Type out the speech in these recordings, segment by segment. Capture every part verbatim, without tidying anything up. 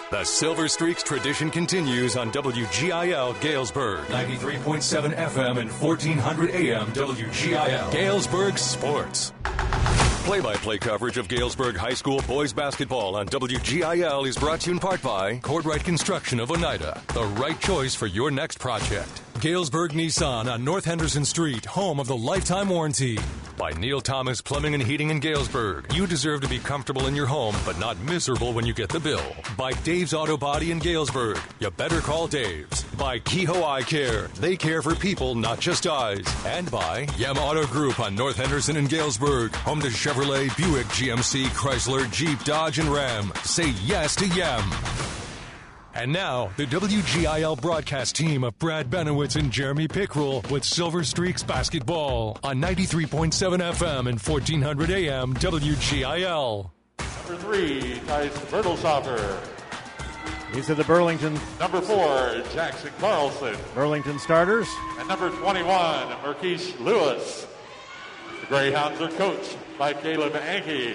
The Silver Streaks tradition continues on W G I L Galesburg, ninety-three point seven F M and fourteen hundred A M W G I L. Galesburg Sports. Play-by-play coverage of Galesburg High School boys basketball on W G I L is brought to you in part by Cordwright Construction of Oneida, the right choice for your next project. Galesburg Nissan on North Henderson Street, home of the lifetime warranty. By Neil Thomas Plumbing and Heating in Galesburg. You deserve to be comfortable in your home, but not miserable when you get the bill. By Dave's Auto Body in Galesburg. You better call Dave's. By Kehoe Eye Care. They care for people, not just eyes. And by Yem Auto Group on North Henderson in Galesburg. Home to Chevrolet, Buick, G M C, Chrysler, Jeep, Dodge, and Ram. Say yes to Yem. And now, the W G I L broadcast team of Brad Benowitz and Jeremy Pickrell with Silver Streaks basketball on ninety-three point seven F M and fourteen hundred A M W G I L. Number three, Tice Bertelshofer. These are the Burlington. Number four, Jackson Carlson. Burlington starters. And number twenty-one, Marquise Lewis. The Greyhounds are coached by Caleb Anke.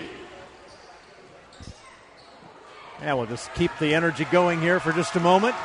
Yeah, we'll just keep the energy going here for just a moment.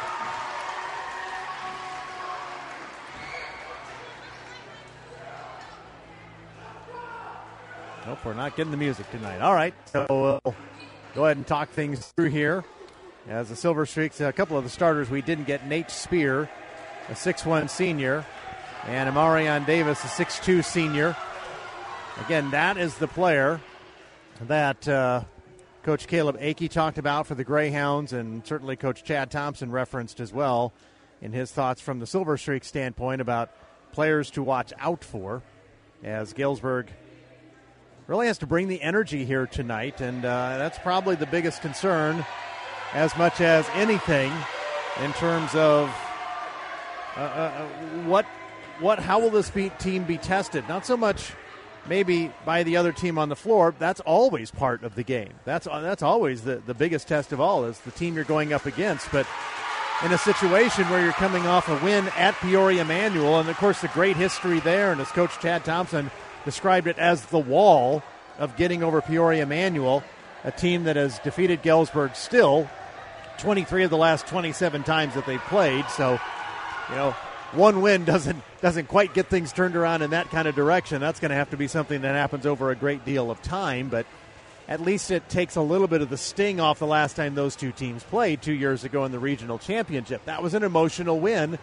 Nope, we're not getting the music tonight. All right, so we'll go ahead and talk things through here. As the Silver Streaks, a couple of the starters we didn't get. Nate Spear, a six one senior, and Amarion Davis, a six two senior. Again, that is the player that uh, Coach Caleb Akey talked about for the Greyhounds, and certainly Coach Chad Thompson referenced as well in his thoughts from the Silver Streak standpoint about players to watch out for, as Galesburg really has to bring the energy here tonight, and uh, that's probably the biggest concern as much as anything in terms of uh, uh, what, what, how will this be, team be tested? Not so much maybe by the other team on the floor. That's always part of the game. That's that's always the, the biggest test of all, is the team you're going up against. But in a situation where you're coming off a win at Peoria Manual, and of course the great history there, and as Coach Chad Thompson described it as the wall of getting over Peoria Manual, a team that has defeated Galesburg still twenty-three of the last twenty-seven times that they've played. So, you know, one win doesn't doesn't quite get things turned around in that kind of direction. That's going to have to be something that happens over a great deal of time, but at least it takes a little bit of the sting off the last time those two teams played two years ago in the regional championship. That was an emotional win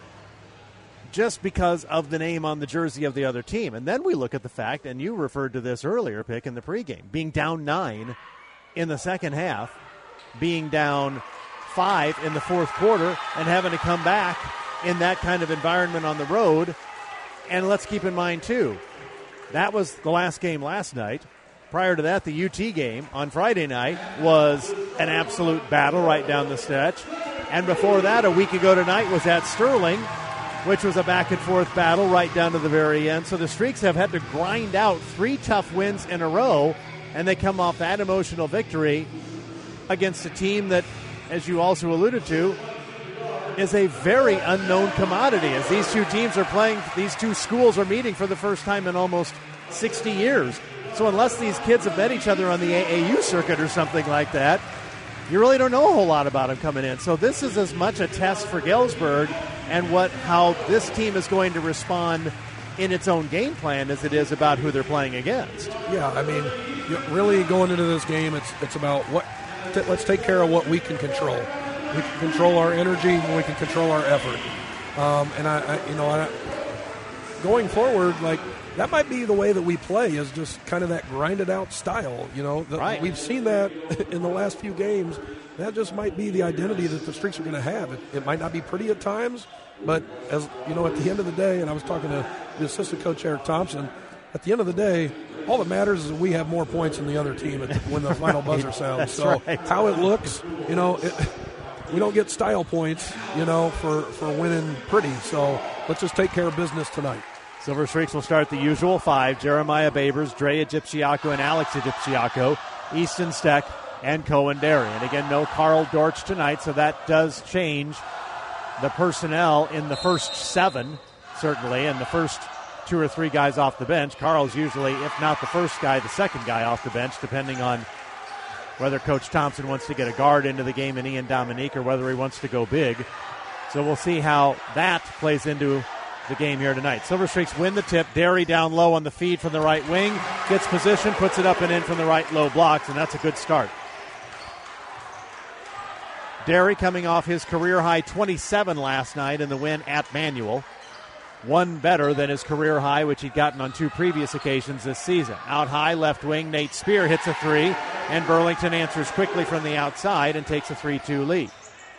just because of the name on the jersey of the other team. And then we look at the fact, and you referred to this earlier, Pick, in the pregame, being down nine in the second half, being down five in the fourth quarter, and having to come back in that kind of environment on the road. And let's keep in mind, too, that was the last game last night. Prior to that, the U T game on Friday night was an absolute battle right down the stretch. And before that, a week ago tonight, was at Sterling, which was a back-and-forth battle right down to the very end. So the Streaks have had to grind out three tough wins in a row, and they come off that emotional victory against a team that, as you also alluded to, is a very unknown commodity, as these two teams are playing, these two schools are meeting for the first time in almost sixty years. So unless these kids have met each other on the A A U circuit or something like that, you really don't know a whole lot about them coming in. So this is as much a test for Galesburg and what how this team is going to respond in its own game plan as it is about who they're playing against. Yeah, I mean, really going into this game, it's it's about what. T- let's take care of what we can control. We can control our energy, and we can control our effort. Um, and I, I, you know, I, going forward, like that might be the way that we play, is just kind of that grinded out style. You know, the, right. We've seen that in the last few games. That just might be the identity that the Streaks are going to have. It, it might not be pretty at times, but as you know, at the end of the day, and I was talking to the assistant coach Eric Thompson. At the end of the day, all that matters is that we have more points than the other team at, when the final buzzer sounds. That's so right. How it looks, you know, it, we don't get style points, you know, for, for winning pretty. So let's just take care of business tonight. Silver Streaks will start the usual five: Jeremiah Babers, Dre Egyptiaco, and Alex Egyptiaco, Easton Steck, and Cohen Derry. And again, no Carl Dortch tonight, so that does change the personnel in the first seven, certainly, and the first two or three guys off the bench. Carl's usually, if not the first guy, the second guy off the bench, depending on whether Coach Thompson wants to get a guard into the game in Ian Dominique or whether he wants to go big. So we'll see how that plays into the game here tonight. Silver Streaks win the tip. Derry down low on the feed from the right wing. Gets position, puts it up and in from the right low blocks, and that's a good start. Derry coming off his career-high twenty-seven last night in the win at Manual. One better than his career high, which he'd gotten on two previous occasions this season. Out high, left wing, Nate Spear hits a three, and Burlington answers quickly from the outside and takes a three two lead.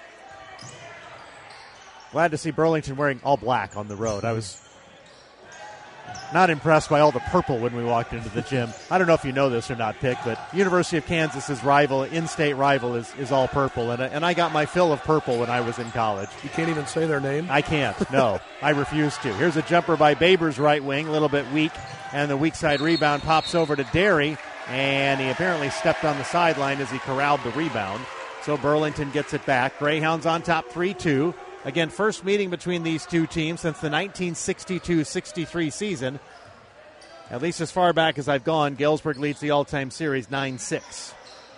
Glad to see Burlington wearing all black on the road. I was not impressed by all the purple when we walked into the gym. I don't know if you know this or not, Pick, but University of Kansas's rival, in-state rival, is, is all purple, and, and I got my fill of purple when I was in college. You can't even say their name? I can't, no. I refuse to. Here's a jumper by Babers, right wing, a little bit weak, and the weak side rebound pops over to Derry, and he apparently stepped on the sideline as he corralled the rebound. So Burlington gets it back. Greyhounds on top three two. Again, first meeting between these two teams since the nineteen sixty-two sixty-three season. At least as far back as I've gone, Galesburg leads the all-time series nine six.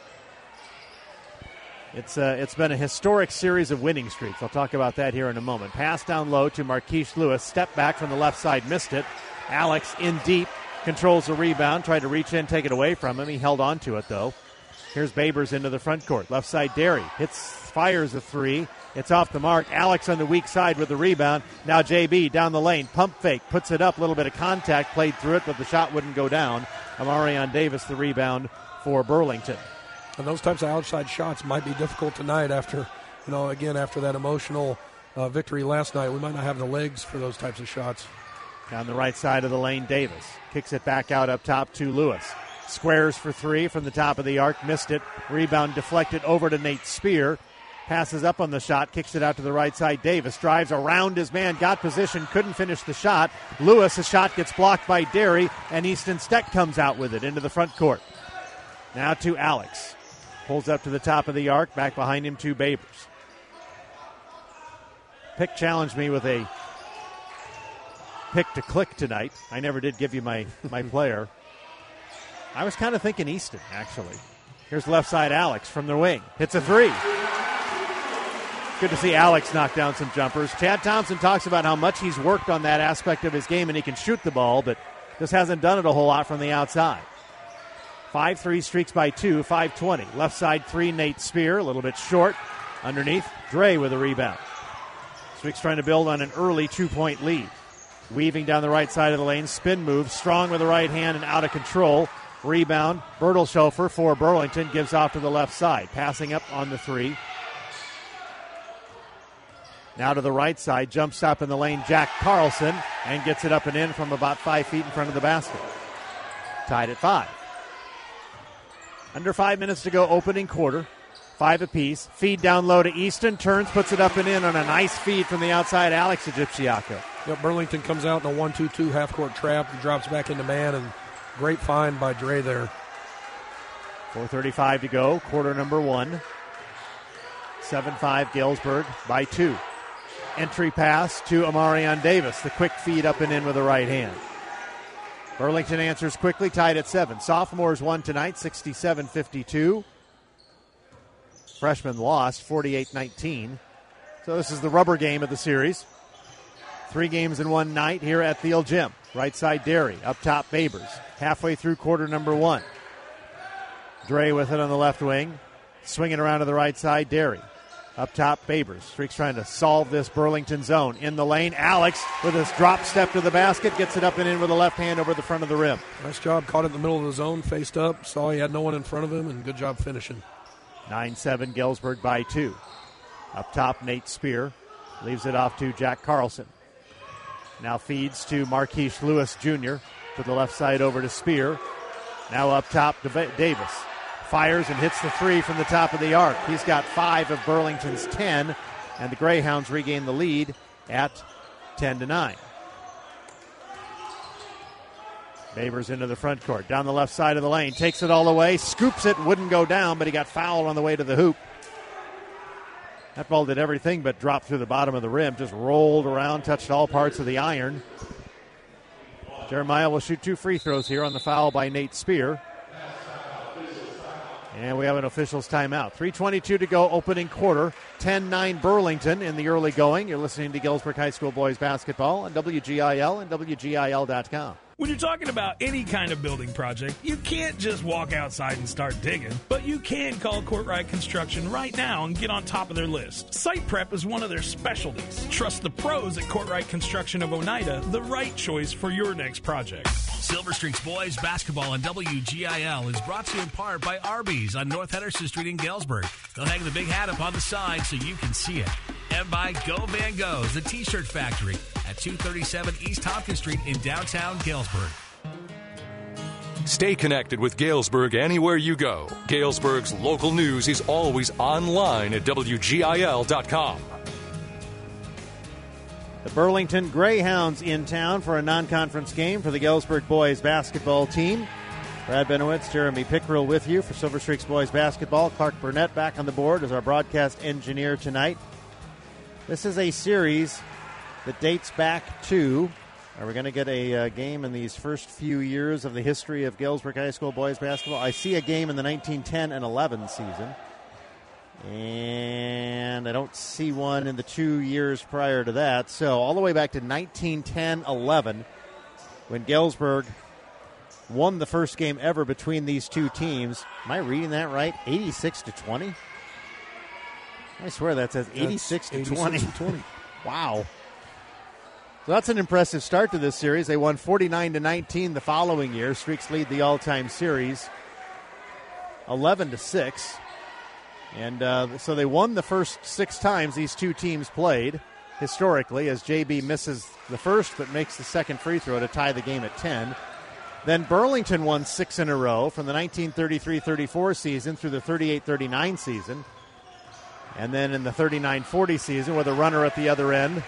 It's uh, it's been a historic series of winning streaks. I'll talk about that here in a moment. Pass down low to Marquise Lewis. Step back from the left side, missed it. Alex in deep, controls the rebound, tried to reach in, take it away from him. He held on to it, though. Here's Babers into the front court. Left side, Derry hits, fires a three. It's off the mark. Alex on the weak side with the rebound. Now J B down the lane. Pump fake. Puts it up. A little bit of contact. Played through it, but the shot wouldn't go down. Amarion Davis the rebound for Burlington. And those types of outside shots might be difficult tonight after, you know, again, after that emotional uh, victory last night. We might not have the legs for those types of shots. Down the right side of the lane, Davis kicks it back out up top to Lewis. Squares for three from the top of the arc. Missed it. Rebound deflected over to Nate Spear. Passes up on the shot, kicks it out to the right side. Davis drives around his man, got position, couldn't finish the shot. Lewis, a shot gets blocked by Derry, and Easton Steck comes out with it into the front court. Now to Alex. Pulls up to the top of the arc, back behind him to Babers. Pick challenged me with a pick to click tonight. I never did give you my, my player. I was kind of thinking Easton, actually. Here's left side Alex from the wing. Hits a three. Good to see Alex knock down some jumpers. Chad Thompson talks about how much he's worked on that aspect of his game and he can shoot the ball, but just hasn't done it a whole lot from the outside. five three streaks by two, five twenty. Left side three, Nate Spear, a little bit short. Underneath, Dre with a rebound. Streaks trying to build on an early two-point lead. Weaving down the right side of the lane, spin move, strong with the right hand and out of control. Rebound, Bertelshofer for Burlington, gives off to the left side. Passing up on the three. Now to the right side, jump stop in the lane, Jack Carlson, and gets it up and in from about five feet in front of the basket. Tied at five. Under five minutes to go, opening quarter. Five apiece. Feed down low to Easton, turns, puts it up and in on a nice feed from the outside, Alex Egyptiaco. Yep, Burlington comes out in a one two two half-court trap and drops back into man, and great find by Dre there. four thirty-five to go, quarter number one. seven five Galesburg by two. Entry pass to Amarion Davis. The quick feed up and in with the right hand. Burlington answers quickly, tied at seven. Sophomores won tonight, sixty-seven fifty-two. Freshmen lost, forty-eight nineteen. So this is the rubber game of the series. Three games in one night here at Thiel Gym. Right side Derry, up top Babers. Halfway through quarter number one. Dre with it on the left wing. Swinging around to the right side, Derry. Up top, Babers. Streaks trying to solve this Burlington zone. In the lane, Alex with his drop step to the basket. Gets it up and in with a left hand over the front of the rim. Nice job. Caught it in the middle of the zone, faced up. Saw he had no one in front of him, and good job finishing. nine seven, Galesburg by two. Up top, Nate Spear. Leaves it off to Jack Carlson. Now feeds to Marquise Lewis Junior To the left side over to Spear. Now up top to Davis. Fires and hits the three from the top of the arc. He's got five of Burlington's ten, and the Greyhounds regain the lead at ten to nine. Babers into the front court. Down the left side of the lane. Takes it all the way. Scoops it. Wouldn't go down, but he got fouled on the way to the hoop. That ball did everything but drop through the bottom of the rim. Just rolled around, touched all parts of the iron. Jeremiah will shoot two free throws here on the foul by Nate Spear. And we have an official's timeout. three twenty-two to go, opening quarter. ten nine Burlington in the early going. You're listening to Galesburg High School boys basketball on W G I L and W G I L dot com. When you're talking about any kind of building project, you can't just walk outside and start digging, but you can call Courtright Construction right now and get on top of their list. Site prep is one of their specialties. Trust the pros at Courtright Construction of Oneida, the right choice for your next project. Silver Streaks boys basketball on W G I L is brought to you in part by Arby's on North Henderson Street in Galesburg. They'll hang the big hat up on the side so you can see it. And by Go Van Go's, the T-shirt factory at two thirty-seven East Tompkins Street in downtown Galesburg. Stay connected with Galesburg anywhere you go. Galesburg's local news is always online at W G I L dot com. The Burlington Greyhounds in town for a non-conference game for the Galesburg boys basketball team. Brad Benowitz, Jeremy Pickrell with you for Silver Streaks boys basketball. Clark Burnett back on the board as our broadcast engineer tonight. This is a series that dates back to, are we going to get a uh, game in these first few years of the history of Galesburg High School boys basketball? I see a game in the nineteen ten and eleven season. And I don't see one in the two years prior to that. So all the way back to nineteen ten eleven, when Galesburg won the first game ever between these two teams. Am I reading that right? eighty-six to twenty? I swear that says eighty-six to twenty. Wow. So that's an impressive start to this series. They won forty-nine to nineteen the following year. Streaks lead the all-time series eleven to six. And uh, so they won the first six times these two teams played, historically, as J B misses the first but makes the second free throw to tie the game at ten. Then Burlington won six in a row from the nineteen thirty-three thirty-four season through the thirty-eight thirty-nine season. And then in the thirty-nine forty season with a runner at the other end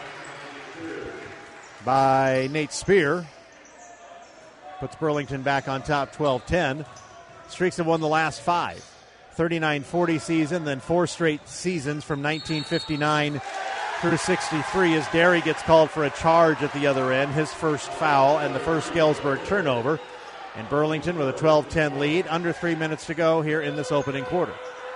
by Nate Spear, puts Burlington back on top twelve ten. Streaks have won the last five. thirty-nine forty season, then four straight seasons from nineteen fifty-nine through sixty-three as Derry gets called for a charge at the other end, his first foul and the first Galesburg turnover. And Burlington with a twelve ten lead, under three minutes to go here in this opening quarter.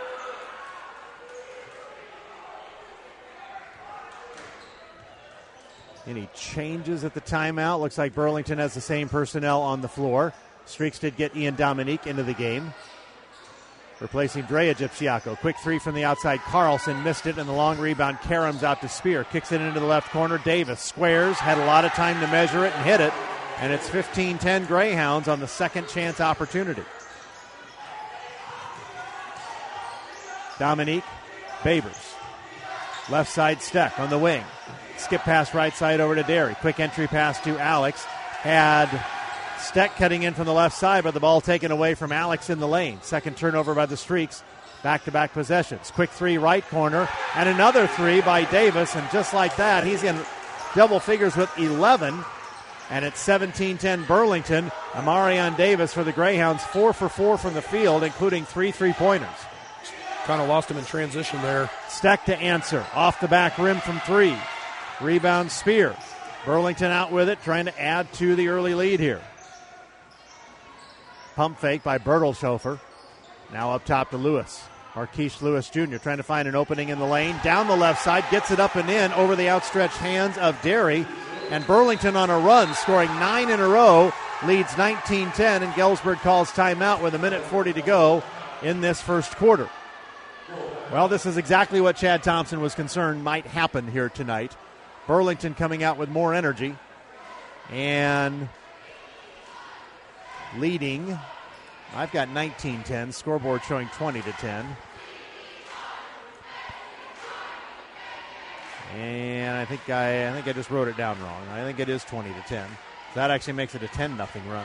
Any changes at the timeout? Looks like Burlington has the same personnel on the floor. Streaks did get Ian Dominique into the game, replacing Drea Gipsiaco. Quick three from the outside. Carlson missed it, and the long rebound. Karams out to Spear. Kicks it into the left corner. Davis squares. Had a lot of time to measure it and hit it. And it's fifteen ten Greyhounds on the second chance opportunity. Dominique Babers. Left side Steck on the wing. Skip pass right side over to Derry. Quick entry pass to Alex. Had Steck cutting in from the left side, but the ball taken away from Alex in the lane. Second turnover by the Streaks. Back-to-back possessions. Quick three right corner, and another three by Davis, and just like that, he's in double figures with eleven, and it's seventeen ten Burlington. Amarion Davis for the Greyhounds, four for four from the field, including three three-pointers. Kind of lost him in transition there. Steck to answer. Off the back rim from three. Rebound Spear. Burlington out with it, trying to add to the early lead here. Pump fake by Bertelshofer. Now up top to Lewis. Marquise Lewis Junior trying to find an opening in the lane. Down the left side, gets it up and in over the outstretched hands of Derry. And Burlington on a run, scoring nine in a row, leads nineteen ten, and Galesburg calls timeout with a minute forty to go in this first quarter. Well, this is exactly what Chad Thompson was concerned might happen here tonight. Burlington coming out with more energy and leading. I've got nineteen ten, scoreboard showing twenty to ten. And I think I, I think I just wrote it down wrong. I think it is twenty to ten. So that actually makes it a ten nothing run.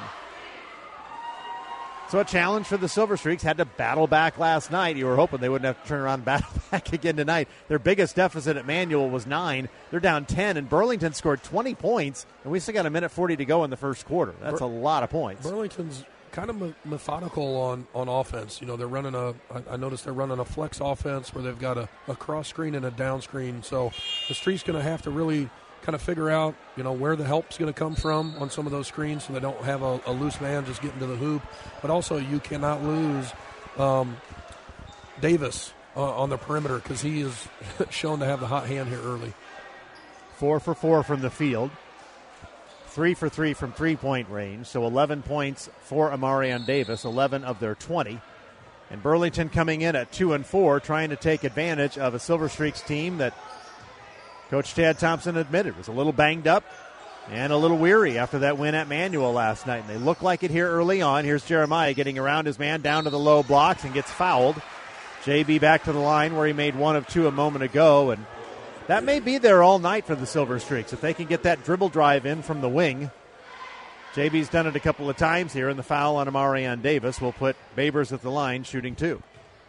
So a challenge for the Silver Streaks. Had to battle back last night. You were hoping they wouldn't have to turn around and battle back again tonight. Their biggest deficit at Manual was nine. They're down ten, and Burlington scored twenty points, and we still got a minute forty to go in the first quarter. That's Bur- a lot of points. Burlington's kind of me- methodical on, on offense. You know, they're running a, I, I noticed they're running a flex offense where they've got a, a cross screen and a down screen. So the Streaks going to have to really kind of figure out, you know, where the help's going to come from on some of those screens so they don't have a, a loose man just getting to the hoop. But also you cannot lose um, Davis uh, on the perimeter because he is shown to have the hot hand here early. Four for four from the field. Three for three from three-point range. So eleven points for Amarion Davis, eleven of their twenty. And Burlington coming in at two and four, trying to take advantage of a Silver Streaks team that Coach Tad Thompson admitted was a little banged up and a little weary after that win at Manual last night. And they look like it here early on. Here's Jeremiah getting around his man down to the low blocks and gets fouled. J B back to the line where he made one of two a moment ago. And that may be there all night for the Silver Streaks if they can get that dribble drive in from the wing. J B's done it a couple of times here, and the foul on Amarion Davis will put Babers at the line shooting two.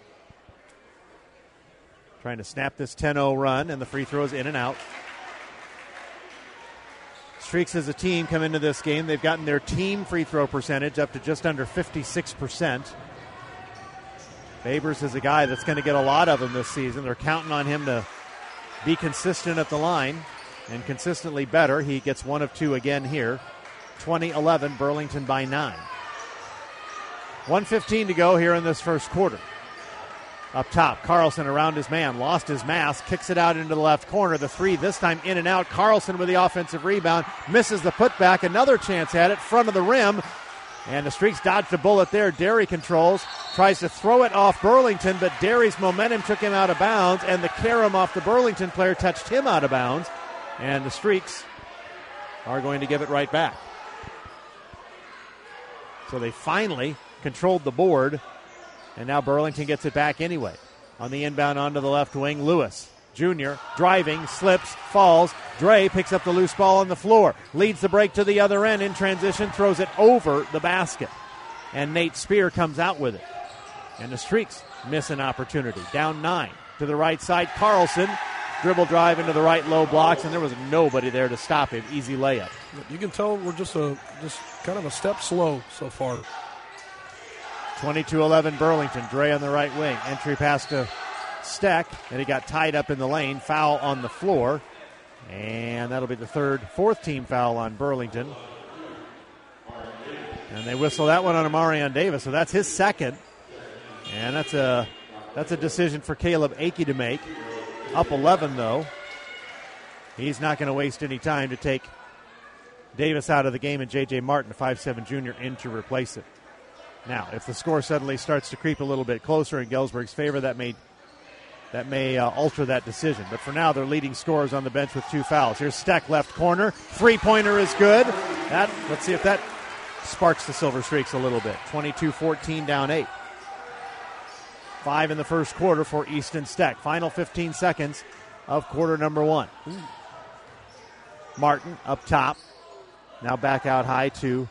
Trying to snap this ten oh run, and the free throws in and out. Streaks as a team come into this game. They've gotten their team free throw percentage up to just under fifty-six percent. Babers is a guy that's going to get a lot of them this season. They're counting on him to be consistent at the line and consistently better. He gets one of two again here. twenty eleven, Burlington by nine. one fifteen to go here in this first quarter. Up top, Carlson around his man, lost his mask, kicks it out into the left corner. The three this time in and out. Carlson with the offensive rebound, misses the putback. Another chance at it, front of the rim. And the Streaks dodged a bullet there. Derry controls, tries to throw it off Burlington, but Derry's momentum took him out of bounds, and the carom off the Burlington player touched him out of bounds. And the Streaks are going to give it right back. So they finally controlled the board, and now Burlington gets it back anyway. On the inbound onto the left wing, Lewis, Junior, driving, slips, falls. Dre picks up the loose ball on the floor, leads the break to the other end in transition, throws it over the basket. And Nate Spear comes out with it. And the Streaks miss an opportunity. Down nine to the right side. Carlson, dribble drive into the right low blocks, and there was nobody there to stop him. Easy layup. You can tell we're just a just kind of a step slow so far. twenty-two eleven Burlington. Dre on the right wing. Entry pass to Steck, and he got tied up in the lane. Foul on the floor. And that'll be the third, fourth team foul on Burlington. And they whistle that one on Amarion Davis, so that's his second. And that's a that's a decision for Caleb Akey to make. Up eleven, though. He's not going to waste any time to take Davis out of the game and J J Martin, a five seven junior, in to replace it. Now, if the score suddenly starts to creep a little bit closer in Galesburg's favor, that may that may uh, alter that decision. But for now, they're leading scorers on the bench with two fouls. Here's Steck, left corner. Three-pointer is good. That let's see if that sparks the Silver Streaks a little bit. twenty-two fourteen, down eight. Five in the first quarter for Easton Steck. Final fifteen seconds of quarter number one. Martin up top. Now back out high to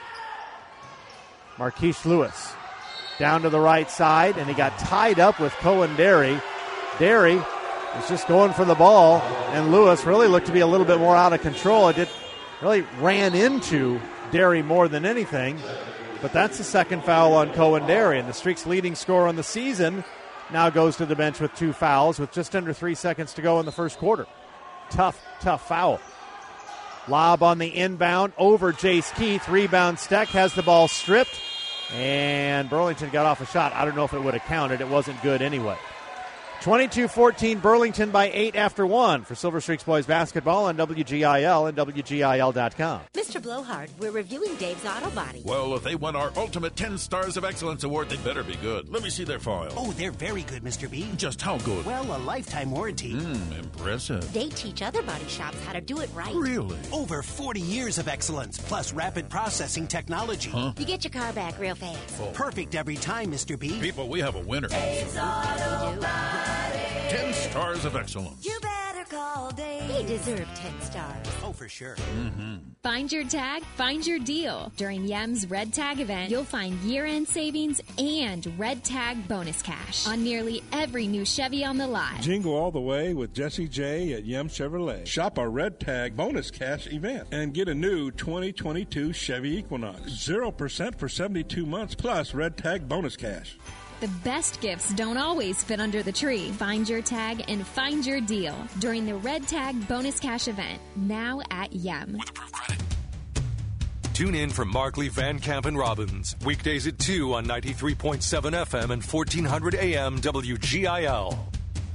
Marquise Lewis. Down to the right side, and he got tied up with Cohen Derry. Derry was just going for the ball, and Lewis really looked to be a little bit more out of control. It did, really ran into Derry more than anything. But that's the second foul on Cohen Derry, and the Streaks' leading scorer on the season now goes to the bench with two fouls with just under three seconds to go in the first quarter. Tough, tough foul. Lob on the inbound over Jace Keith. Rebound Steck has the ball stripped, and Burlington got off a shot. I don't know if it would have counted. It wasn't good anyway. twenty-two fourteen, Burlington by eight after one for Silver Streaks boys basketball on W G I L and W G I L dot com. Mister Blowhard, we're reviewing Dave's Auto Body. Well, if they won our Ultimate ten Stars of Excellence Award, they better be good. Let me see their file. Oh, they're very good, Mister B. Just how good? Well, a lifetime warranty. Mmm, impressive. They teach other body shops how to do it right. Really? Over forty years of excellence, plus rapid processing technology. Huh? You get your car back real fast. Oh. Perfect every time, Mister B. People, we have a winner. Dave's Auto Body. ten Stars of Excellence. You better call Dave. They deserve ten stars. Oh, for sure. Mm-hmm. Find your tag, find your deal. During Yem's Red Tag event, you'll find year-end savings and Red Tag bonus cash on nearly every new Chevy on the lot. Jingle all the way with Jesse J at Yem Chevrolet. Shop our Red Tag bonus cash event and get a new twenty twenty-two Chevy Equinox. zero percent for seventy-two months plus Red Tag bonus cash. The best gifts don't always fit under the tree. Find your tag and find your deal during the Red Tag Bonus Cash event, now at Yem. With approved credit. Tune in for Markley, Van Camp, and Robbins. Weekdays at two on ninety-three point seven F M and fourteen hundred A M W G I L.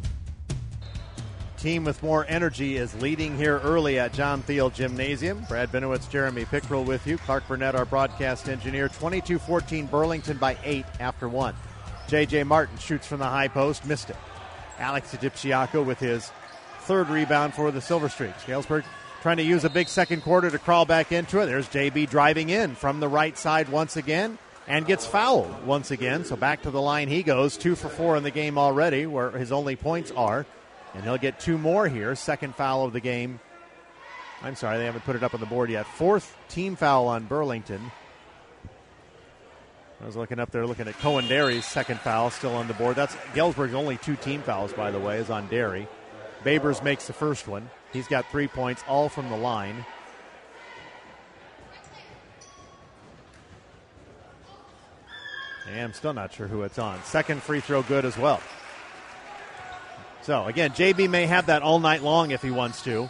Team with more energy is leading here early at John Thiel Gymnasium. Brad Benowitz, Jeremy Pickrell with you. Clark Burnett, our broadcast engineer. twenty-two fourteen Burlington by eight after one. J J. Martin shoots from the high post, missed it. Alex Adipciaco with his third rebound for the Silver Streaks. Galesburg trying to use a big second quarter to crawl back into it. There's J B driving in from the right side once again and gets fouled once again. So back to the line he goes, two for four in the game already, where his only points are. And he'll get two more here. Second foul of the game. I'm sorry, they haven't put it up on the board yet. Fourth team foul on Burlington. I was looking up there, looking at Cohen Derry's second foul still on the board. That's Galesburg's only two team fouls, by the way, is on Derry. Babers makes the first one. He's got three points, all from the line. And I'm still not sure who it's on. Second free throw good as well. So, again, J B may have that all night long if he wants to.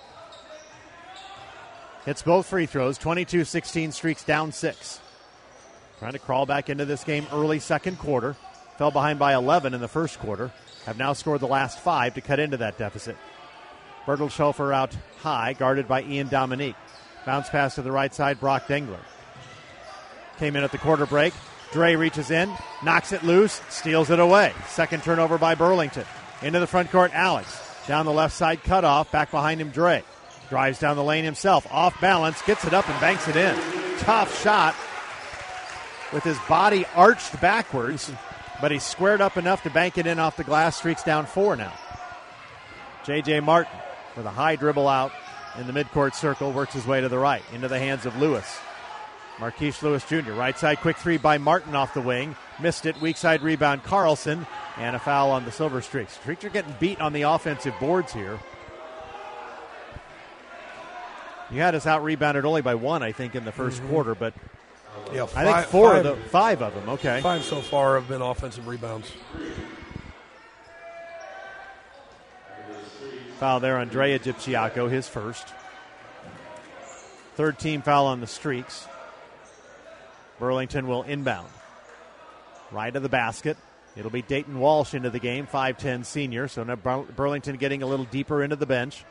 Hits both free throws. twenty-two sixteen, Streaks down six. Trying to crawl back into this game early second quarter. Fell behind by eleven in the first quarter. Have now scored the last five to cut into that deficit. Bertelshofer out high, guarded by Ian Dominique. Bounce pass to the right side, Brock Dengler. Came in at the quarter break. Dre reaches in, knocks it loose, steals it away. Second turnover by Burlington. Into the front court, Alex. Down the left side, cutoff. Back behind him, Dre. Drives down the lane himself. Off balance, gets it up and banks it in. Tough shot with his body arched backwards, but he's squared up enough to bank it in off the glass. Streaks down four now. J J. Martin with a high dribble out in the midcourt circle, works his way to the right, into the hands of Lewis. Marquise Lewis Junior Right side, quick three by Martin off the wing. Missed it, weak side rebound, Carlson. And a foul on the Silver Streaks. Streaks are getting beat on the offensive boards here. You had us out-rebounded only by one, I think, in the first mm-hmm. quarter, but yeah, five, I think four five, of the five of them, okay. Five so far have been offensive rebounds. Foul there on Dre Adipciaco, his first. Third team foul on the Streaks. Burlington will inbound. Right of the basket. It'll be Dayton Walsh into the game, five ten senior. So now Burlington getting a little deeper into the bench.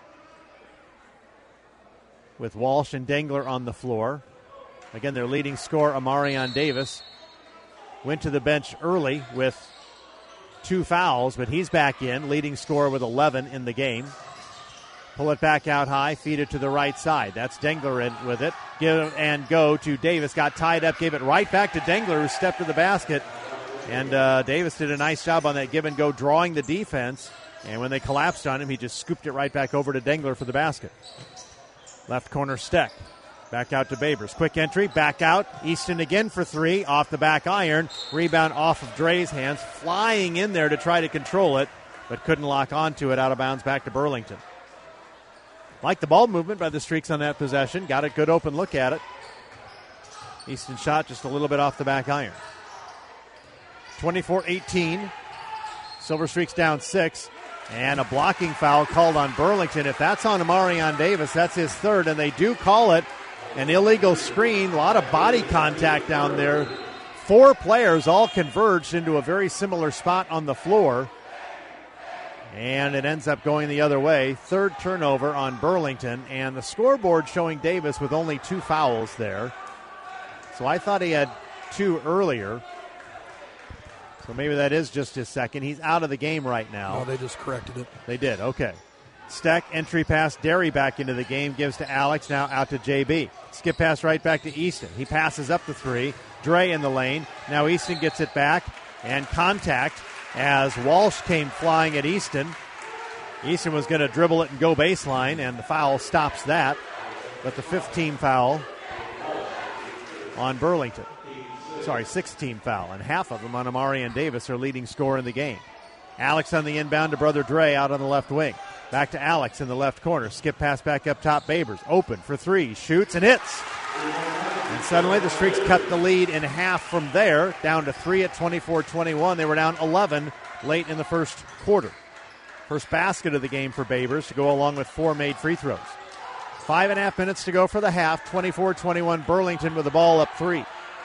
With Walsh and Dengler on the floor. Again, their leading scorer, Amarion Davis, went to the bench early with two fouls, but he's back in, leading scorer with eleven in the game. Pull it back out high, feed it to the right side. That's Dengler in with it. Give and go to Davis. Got tied up, gave it right back to Dengler, who stepped to the basket. And uh, Davis did a nice job on that give and go, drawing the defense. And when they collapsed on him, he just scooped it right back over to Dengler for the basket. Left corner, Steck. Back out to Babers. Quick entry, back out. Easton again for three, off the back iron. Rebound off of Dre's hands, flying in there to try to control it, but couldn't lock onto it. Out of bounds, back to Burlington. Like the ball movement by the Streaks on that possession. Got a good open look at it. Easton shot just a little bit off the back iron. twenty-four eighteen. Silver Streaks down six. And a blocking foul called on Burlington. If that's on Amarion Davis, that's his third, and they do call it an illegal screen. A lot of body contact down there. Four players all converged into a very similar spot on the floor. And it ends up going the other way. Third turnover on Burlington, and the scoreboard showing Davis with only two fouls there. So I thought he had two earlier. So maybe that is just his second. He's out of the game right now. No, they just corrected it. They did, okay. Steck, entry pass, Derry back into the game, gives to Alex, now out to J B. Skip pass right back to Easton. He passes up the three. Dre in the lane. Now Easton gets it back, and contact as Walsh came flying at Easton. Easton was going to dribble it and go baseline, and the foul stops that. But the fifth team foul on Burlington. Sorry, sixth team foul, and half of them on Amarion Davis, their leading scorer in the game. Alex on the inbound to Brother Dre out on the left wing. Back to Alex in the left corner. Skip pass back up top. Babers open for three. Shoots and hits. And suddenly the Streaks cut the lead in half from there, down to three at twenty-four twenty-one. They were down eleven late in the first quarter. First basket of the game for Babers to go along with four made free throws. Five and a half minutes to go for the half. twenty-four twenty-one Burlington with the ball up three.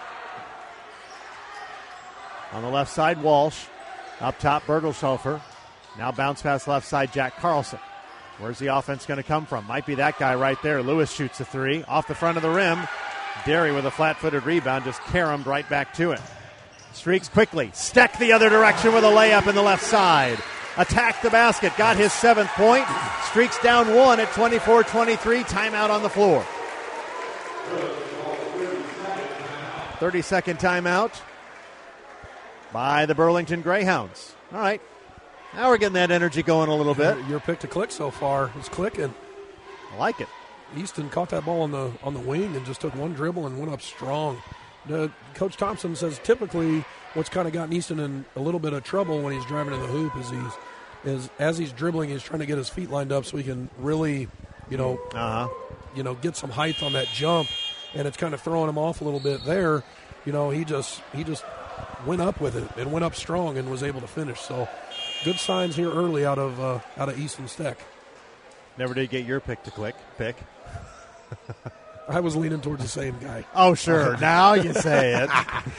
On the left side, Walsh. Up top, Bergelshofer. Now bounce pass left side, Jack Carlson. Where's the offense going to come from? Might be that guy right there. Lewis shoots a three. Off the front of the rim. Derry with a flat-footed rebound, just caromed right back to it. Streaks quickly. Steck the other direction with a layup in the left side. Attacked the basket. Got his seventh point. Streaks down one at twenty-four twenty-three. Timeout on the floor. thirty-second timeout by the Burlington Greyhounds. All right. Now we're getting that energy going a little bit. Your pick to click so far is clicking. I like it. Easton caught that ball on the on the wing and just took one dribble and went up strong. Uh, Coach Thompson says typically what's kind of gotten Easton in a little bit of trouble when he's driving in the hoop is he's is as he's dribbling, he's trying to get his feet lined up so he can really, you know, uh-huh. you know, get some height on that jump, and it's kind of throwing him off a little bit there. You know, he just he just went up with it and went up strong and was able to finish. So good signs here early out of uh, out of Easton Steck. Never did get your pick to click. Pick. I was leaning towards the same guy. Oh, sure. Now you say it.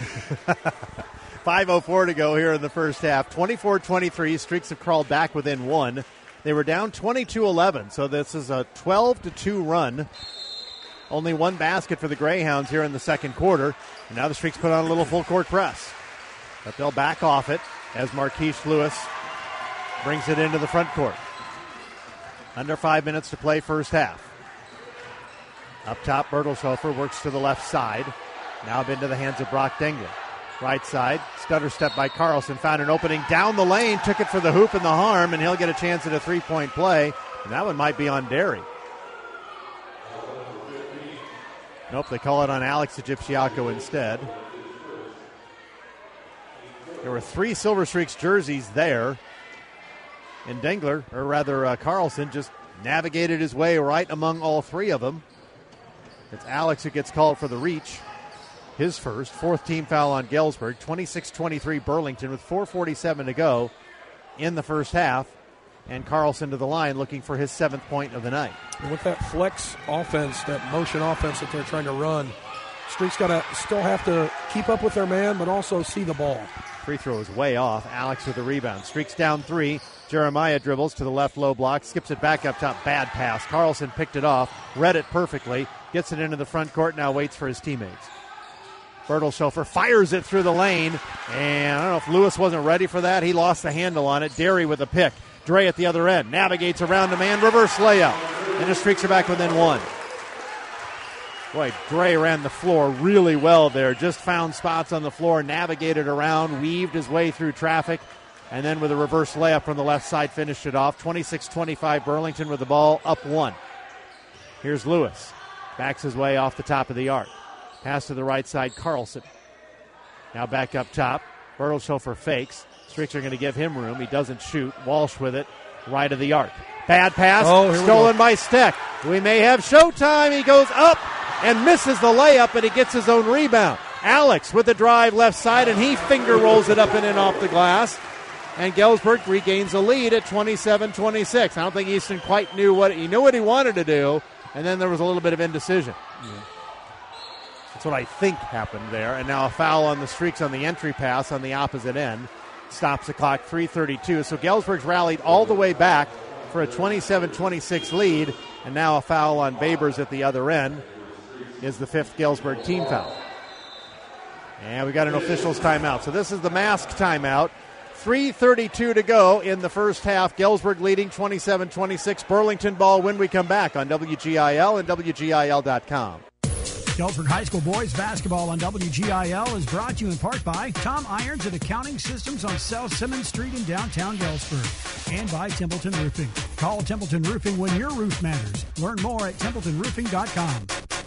five oh four to go here in the first half. twenty-four twenty-three. Streaks have crawled back within one. They were down twenty-two eleven, so this is a twelve to two run. Only one basket for the Greyhounds here in the second quarter. And now the Streaks put on a little full-court press. But they'll back off it as Marquise Lewis brings it into the front court. Under five minutes to play first half. Up top, Bergelshofer works to the left side. Now into the hands of Brock Dengler. Right side, stutter step by Carlson. Found an opening down the lane, took it for the hoop and the harm, and he'll get a chance at a three-point play. And that one might be on Derry. Nope, they call it on Alex Egyptiaco instead. There were three Silver Streaks jerseys there. And Dengler, or rather uh, Carlson, just navigated his way right among all three of them. It's Alex who gets called for the reach. His first, fourth team foul on Galesburg. twenty-six twenty-three Burlington with four forty-seven to go in the first half. And Carlson to the line looking for his seventh point of the night. And with that flex offense, that motion offense that they're trying to run, Streaks got to still have to keep up with their man, but also see the ball. Free throw is way off. Alex with the rebound. Streaks down three. Jeremiah dribbles to the left low block, skips it back up top. Bad pass. Carlson picked it off, read it perfectly, gets it into the front court, now waits for his teammates. Bergelshofer fires it through the lane, and I don't know if Lewis wasn't ready for that. He lost the handle on it. Derry with a pick. Dre at the other end. Navigates around a man. Reverse layup. And the Streaks are back within one. Boy, Dre ran the floor really well there. Just found spots on the floor, navigated around, weaved his way through traffic, and then with a reverse layup from the left side, finished it off. twenty-six twenty-five Burlington with the ball, up one. Here's Lewis. Backs his way off the top of the arc. Pass to the right side, Carlson. Now back up top. Bergelshofer fakes. Streaks are going to give him room. He doesn't shoot. Walsh with it, right of the arc. Bad pass, oh, stolen by Steck. We may have showtime. He goes up and misses the layup, and he gets his own rebound. Alex with the drive left side, and he finger rolls it up and in off the glass. And Galesburg regains a lead at twenty-seven twenty-six. I don't think Easton quite knew what he knew what he wanted to do, and then there was a little bit of indecision. Yeah. That's what I think happened there. And now a foul on the Streaks on the entry pass on the opposite end. Stops the clock, three thirty-two. So Galesburg's rallied all the way back for a twenty-seven twenty-six lead. And now a foul on Babers at the other end is the fifth Galesburg team foul. And we got an official's timeout. So this is the mask timeout. three thirty-two to go in the first half. Galesburg leading twenty-seven twenty-six. Burlington ball when we come back on W G I L and W G I L dot com. Galesburg High School boys basketball on W G I L is brought to you in part by Tom Irons at Accounting Systems on South Simmons Street in downtown Galesburg, and by Templeton Roofing. Call Templeton Roofing when your roof matters. Learn more at templeton roofing dot com.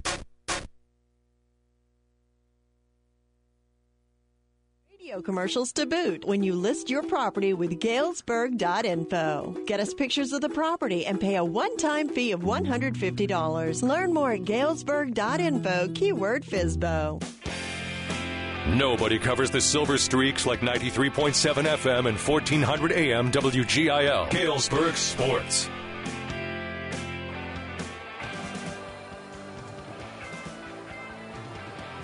Commercials to boot when you list your property with Galesburg dot info. Get us pictures of the property and pay a one-time fee of one hundred fifty dollars. Learn more at Galesburg dot info, keyword F S B O. Nobody covers the Silver Streaks like ninety-three point seven F M and fourteen hundred A M W G I L. Galesburg Sports.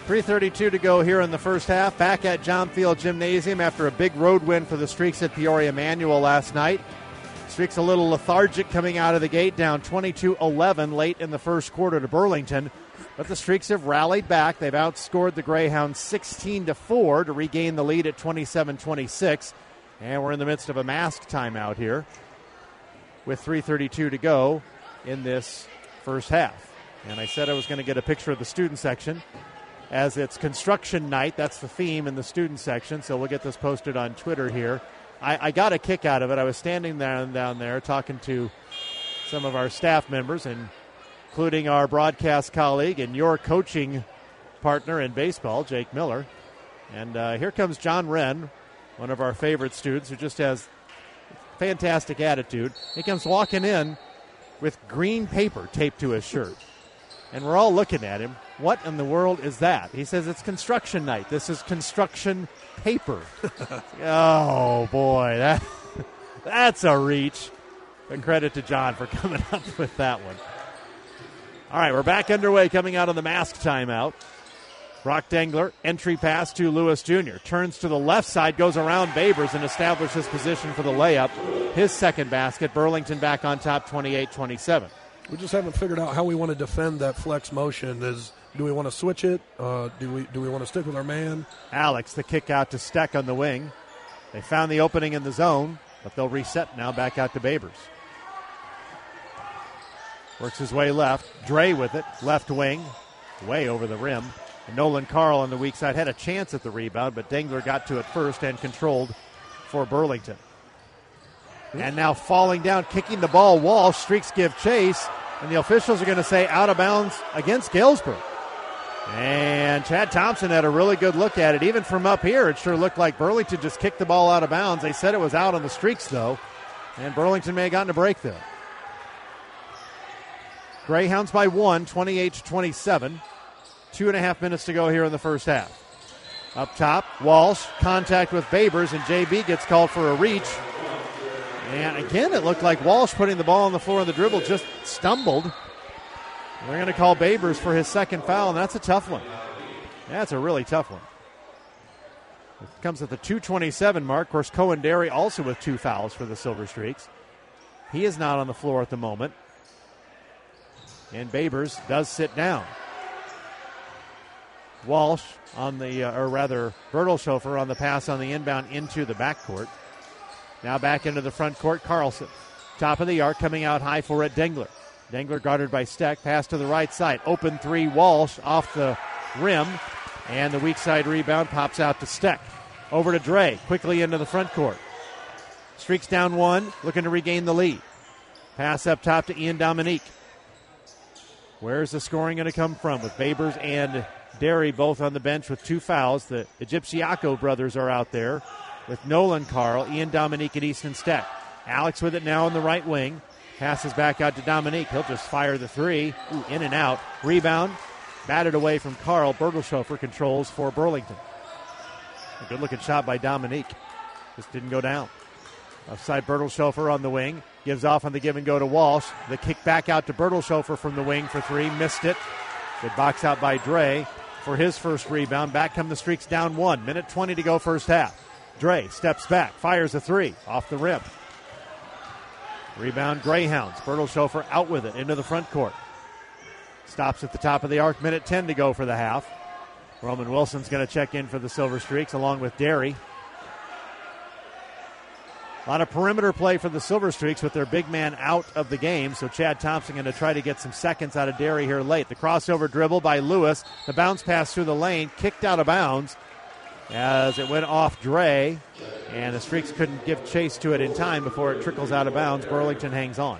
three thirty-two to go here in the first half. Back at John Field Gymnasium after a big road win for the Streaks at Peoria Manual last night. Streaks a little lethargic coming out of the gate, down twenty-two eleven late in the first quarter to Burlington. But the Streaks have rallied back. They've outscored the Greyhounds sixteen to four to regain the lead at twenty-seven twenty-six. And we're in the midst of a mask timeout here with three thirty-two to go in this first half. And I said I was going to get a picture of the student section, as it's construction night. That's the theme in the student section, so we'll get this posted on Twitter here. I, I got a kick out of it. I was standing down, down there talking to some of our staff members, and including our broadcast colleague and your coaching partner in baseball, Jake Miller. And uh, here comes John Wren, one of our favorite students who just has fantastic attitude. He comes walking in with green paper taped to his shirt. And we're all looking at him. What in the world is that? He says it's construction night. This is construction paper. Oh, boy. That That's a reach. But credit to John for coming up with that one. All right, we're back underway coming out of the mask timeout. Brock Dengler, entry pass to Lewis Junior Turns to the left side, goes around Babers and establishes position for the layup. His second basket. Burlington back on top twenty-eight twenty-seven. We just haven't figured out how we want to defend that flex motion. Is do we want to switch it? Uh, do we do we want to stick with our man? Alex, the kick out to Steck on the wing. They found the opening in the zone, but they'll reset now back out to Babers. Works his way left. Dre with it, left wing, way over the rim. And Nolan Carl on the weak side had a chance at the rebound, but Dengler got to it first and controlled for Burlington. And now falling down, kicking the ball, Walsh. Streaks give chase, and the officials are going to say out of bounds against Galesburg. And Chad Thompson had a really good look at it. Even from up here, it sure looked like Burlington just kicked the ball out of bounds. They said it was out on the Streaks, though, and Burlington may have gotten a break there. Greyhounds by one, twenty-eight to twenty-seven. Two and a half minutes to go here in the first half. Up top, Walsh, contact with Babers, and J B gets called for a reach. And again, it looked like Walsh putting the ball on the floor of the dribble just stumbled. They're going to call Babers for his second foul, and that's a tough one. That's a really tough one. It comes at the two twenty-seven mark. Of course, Cohen Derry also with two fouls for the Silver Streaks. He is not on the floor at the moment. And Babers does sit down. Walsh on the, uh, or rather, Bertelshofer on the pass on the inbound into the backcourt. Now back into the front court, Carlson. Top of the arc, coming out high for it, Dengler. Dengler guarded by Steck, pass to the right side. Open three, Walsh off the rim. And the weak side rebound pops out to Steck. Over to Dre, quickly into the front court. Streaks down one, looking to regain the lead. Pass up top to Ian Dominique. Where's the scoring going to come from with Babers and Derry both on the bench with two fouls? The Egyptiaco brothers are out there with Nolan Carl, Ian Dominique, and Easton Steck. Alex with it now on the right wing. Passes back out to Dominique. He'll just fire the three. Ooh, in and out. Rebound. Batted away from Carl. Bertelshofer controls for Burlington. A good-looking shot by Dominique. Just didn't go down. Offside Bertelshofer on the wing. Gives off on the give and go to Walsh. The kick back out to Bertelshofer from the wing for three. Missed it. Good box out by Dre for his first rebound. Back come the Streaks down one. Minute twenty to go first half. Dre steps back. Fires a three. Off the rim. Rebound Greyhounds. Bertelshofer out with it into the front court. Stops at the top of the arc. Minute ten to go for the half. Roman Wilson's going to check in for the Silver Streaks along with Derry. A lot of perimeter play for the Silver Streaks with their big man out of the game, so Chad Thompson going to try to get some seconds out of Derry here late. The crossover dribble by Lewis. The bounce pass through the lane, kicked out of bounds as it went off Dre, and the Streaks couldn't give chase to it in time before it trickles out of bounds. Burlington hangs on.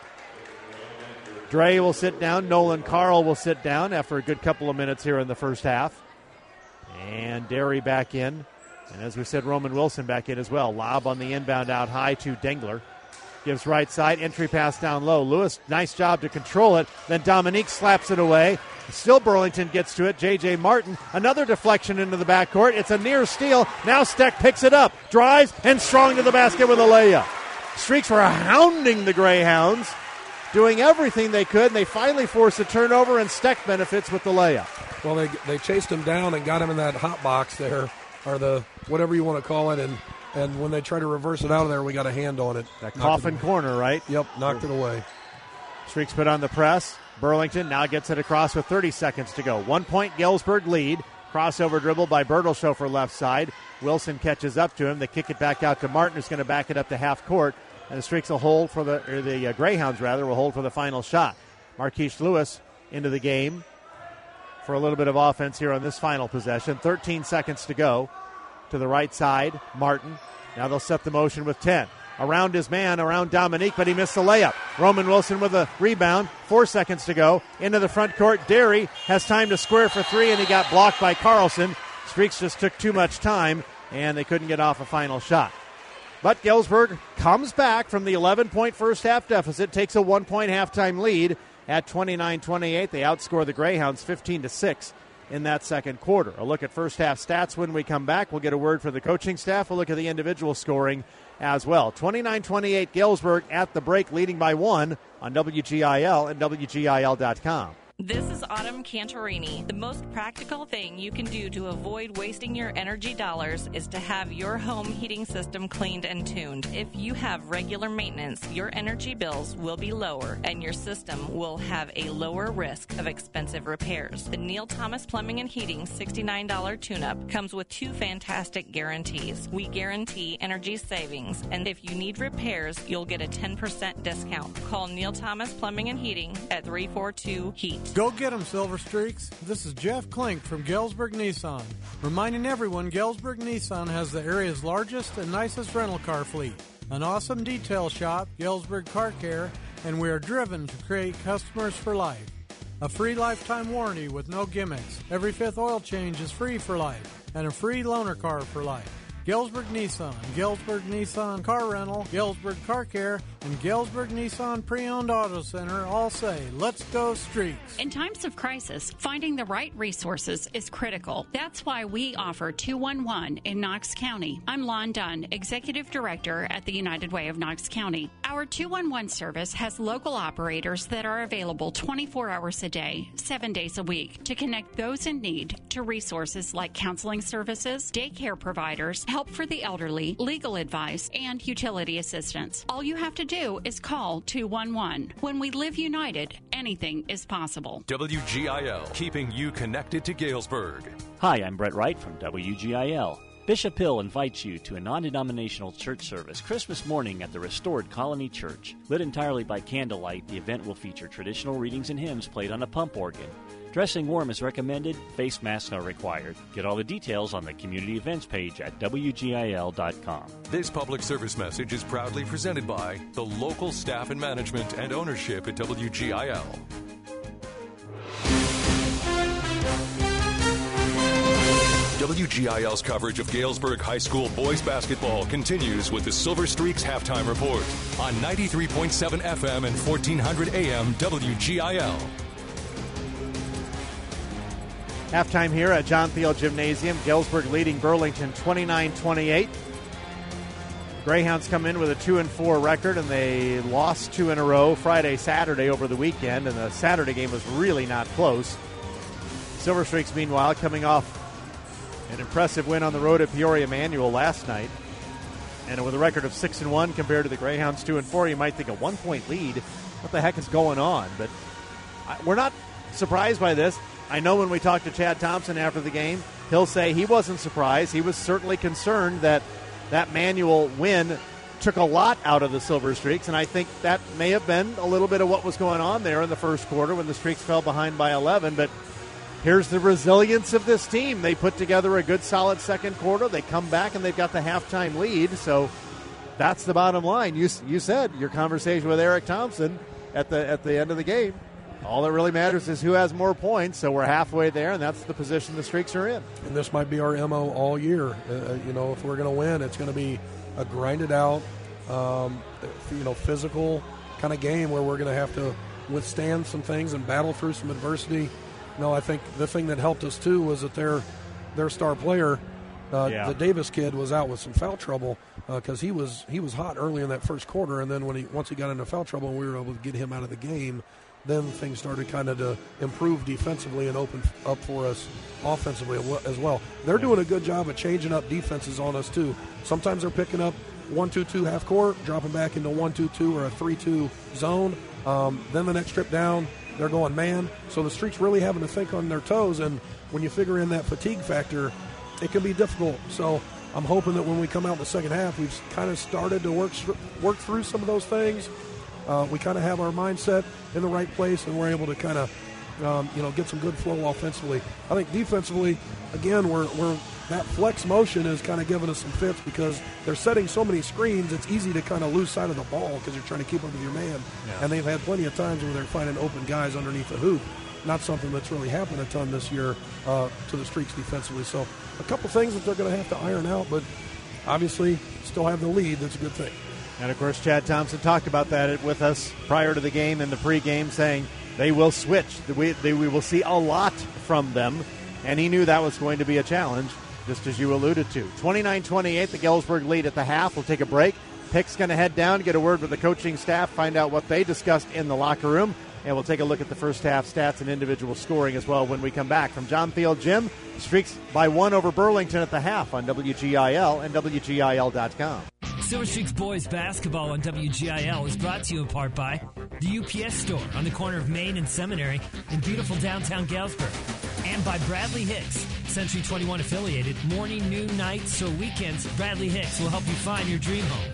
Dre will sit down. Nolan Carl will sit down after a good couple of minutes here in the first half. And Derry back in. And as we said, Roman Wilson back in as well. Lob on the inbound out high to Dengler. Gives right side, entry pass down low. Lewis, nice job to control it. Then Dominique slaps it away. Still Burlington gets to it. J J Martin, another deflection into the backcourt. It's a near steal. Now Steck picks it up. Drives and strong to the basket with a layup. Streaks were hounding the Greyhounds, doing everything they could, and they finally force a turnover, and Steck benefits with the layup. Well, they they chased him down and got him in that hot box there, or the whatever you want to call it, and and when they try to reverse it out of there, we got a hand on it. That coffin corner, right? Yep, knocked it away. Streaks put on the press. Burlington now gets it across with thirty seconds to go. One-point Galesburg lead. Crossover dribble by Bertelshofer left side. Wilson catches up to him. They kick it back out to Martin, who's going to back it up to half court. And the Streaks will hold for the, or the uh, Greyhounds, rather, will hold for the final shot. Marquise Lewis into the game for a little bit of offense here on this final possession. thirteen seconds to go. To the right side, Martin. Now they'll set the motion with ten. Around his man, around Dominique, but he missed the layup. Roman Wilson with a rebound. Four seconds to go. Into the front court. Derry has time to square for three, and he got blocked by Carlson. Streaks just took too much time, and they couldn't get off a final shot. But Galesburg comes back from the eleven-point first-half deficit, takes a one-point halftime lead at twenty-nine twenty-eight. They outscore the Greyhounds fifteen to six in that second quarter. A look at first-half stats when we come back. We'll get a word from the coaching staff. We'll look at the individual scoring as well. twenty-nine twenty-eight, Galesburg at the break, leading by one on W G I L and W G I L dot com. This is Autumn Cantorini. The most practical thing you can do to avoid wasting your energy dollars is to have your home heating system cleaned and tuned. If you have regular maintenance, your energy bills will be lower and your system will have a lower risk of expensive repairs. The Neil Thomas Plumbing and Heating sixty-nine dollars tune-up comes with two fantastic guarantees. We guarantee energy savings, and if you need repairs, you'll get a ten percent discount. Call Neil Thomas Plumbing and Heating at three four two heat. Go get them, Silver Streaks. This is Jeff Klink from Galesburg Nissan, reminding everyone Galesburg Nissan has the area's largest and nicest rental car fleet, an awesome detail shop, Galesburg Car Care, and we are driven to create customers for life. A free lifetime warranty with no gimmicks. Every fifth oil change is free for life, and a free loaner car for life. Galesburg Nissan, Galesburg Nissan Car Rental, Galesburg Car Care, and Galesburg Nissan Pre-Owned Auto Center all say, let's go Streaks. In times of crisis, finding the right resources is critical. That's why we offer two one one in Knox County. I'm Lon Dunn, Executive Director at the United Way of Knox County. Our two one one service has local operators that are available twenty-four hours a day, seven days a week, to connect those in need to resources like counseling services, daycare providers, help for the elderly, legal advice, and utility assistance. All you have to do is call two one one. When we live united, anything is possible. W G I L, keeping you connected to Galesburg. Hi, I'm Brett Wright from W G I L. Bishop Hill invites you to a non-denominational church service Christmas morning at the Restored Colony Church. Lit entirely by candlelight, the event will feature traditional readings and hymns played on a pump organ. Dressing warm is recommended. Face masks are required. Get all the details on the community events page at W G I L dot com. This public service message is proudly presented by the local staff and management and ownership at W G I L. W G I L's coverage of Galesburg High School boys basketball continues with the Silver Streaks halftime report on ninety-three point seven F M and fourteen hundred A M W G I L. Halftime here at John Thiel Gymnasium. Galesburg leading Burlington twenty-nine twenty-eight. Greyhounds come in with a two and four record, and they lost two in a row Friday, Saturday over the weekend, and the Saturday game was really not close. Silver Streaks, meanwhile, coming off an impressive win on the road at Peoria Manual last night, and with a record of six and one compared to the Greyhounds two and four, you might think a one-point lead. What the heck is going on? But we're not surprised by this. I know when we talked to Chad Thompson after the game, he'll say he wasn't surprised. He was certainly concerned that that Manual win took a lot out of the Silver Streaks, and I think that may have been a little bit of what was going on there in the first quarter when the Streaks fell behind by eleven. But here's the resilience of this team. They put together a good, solid second quarter. They come back, and they've got the halftime lead. So that's the bottom line. You you said your conversation with Eric Thompson at the at the end of the game. All that really matters is who has more points, so we're halfway there, and that's the position the Streaks are in. And this might be our M O all year. Uh, you know, if we're going to win, it's going to be a grinded-out, um, you know, physical kind of game where we're going to have to withstand some things and battle through some adversity. You know, I think the thing that helped us, too, was that their, their star player, uh, yeah. the Davis kid, was out with some foul trouble because uh, he was he was hot early in that first quarter, and then when he once he got into foul trouble and we were able to get him out of the game, then things started kind of to improve defensively and open up for us offensively as well. They're doing a good job of changing up defenses on us too. Sometimes they're picking up one two two half court, dropping back into one two two or a three two zone. Um, then the next trip down, they're going man. So the Streaks really having to think on their toes, and when you figure in that fatigue factor, it can be difficult. So I'm hoping that when we come out in the second half, we've kind of started to work work through some of those things. Uh, we kind of have our mindset in the right place, and we're able to kind of, um, you know, get some good flow offensively. I think defensively, again, we're, we're that flex motion is kind of giving us some fits because they're setting so many screens. It's easy to kind of lose sight of the ball because you're trying to keep up with your man. Yeah. And they've had plenty of times where they're finding open guys underneath the hoop. Not something that's really happened a ton this year uh, to the Streaks defensively. So a couple things that they're going to have to iron out, but obviously still have the lead. That's a good thing. And, of course, Chad Thompson talked about that with us prior to the game in the pregame, saying they will switch. We, they, we will see a lot from them, and he knew that was going to be a challenge, just as you alluded to. twenty-nine twenty-eight, the Galesburg lead at the half. We'll take a break. Pick's going to head down, get a word with the coaching staff, find out what they discussed in the locker room, and we'll take a look at the first half stats and individual scoring as well when we come back. From John Field Gym, Streaks by one over Burlington at the half on W G I L and W G I L dot com. Silver Streaks boys basketball on W G I L is brought to you in part by the U P S store on the corner of Main and Seminary in beautiful downtown Galesburg, and by Bradley Hicks, Century twenty-one affiliated. Morning, noon, nights, or weekends, Bradley Hicks will help you find your dream home.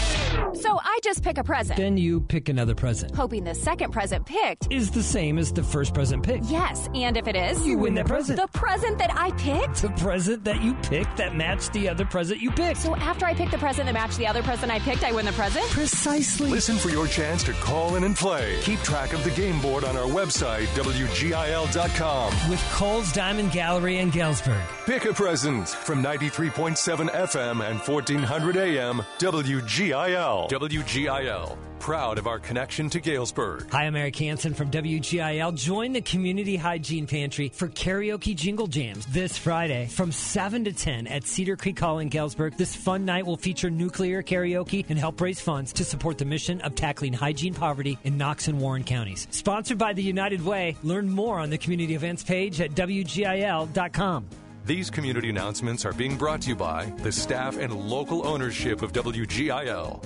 So I just pick a present. Then you pick another present. Hoping the second present picked is the same as the first present picked. Yes, and if it is, you win that present. The present that I picked? The present that you picked that matched the other present you picked. So after I pick the present that matched the other present I picked, I win the present? Precisely. Listen for your chance to call in and play. Keep track of the game board on our website, W G I L dot com. With Cole's Diamond Gallery in Galesburg. Pick a present from ninety-three point seven F M and fourteen hundred A M, W G I L. W G I L, proud of our connection to Galesburg. Hi, I'm Eric Hansen from W G I L. Join the Community Hygiene Pantry for karaoke jingle jams this Friday from seven to ten at Cedar Creek Hall in Galesburg. This fun night will feature nuclear karaoke and help raise funds to support the mission of tackling hygiene poverty in Knox and Warren counties. Sponsored by the United Way. Learn more on the community events page at W G I L dot com. These community announcements are being brought to you by the staff and local ownership of W G I L.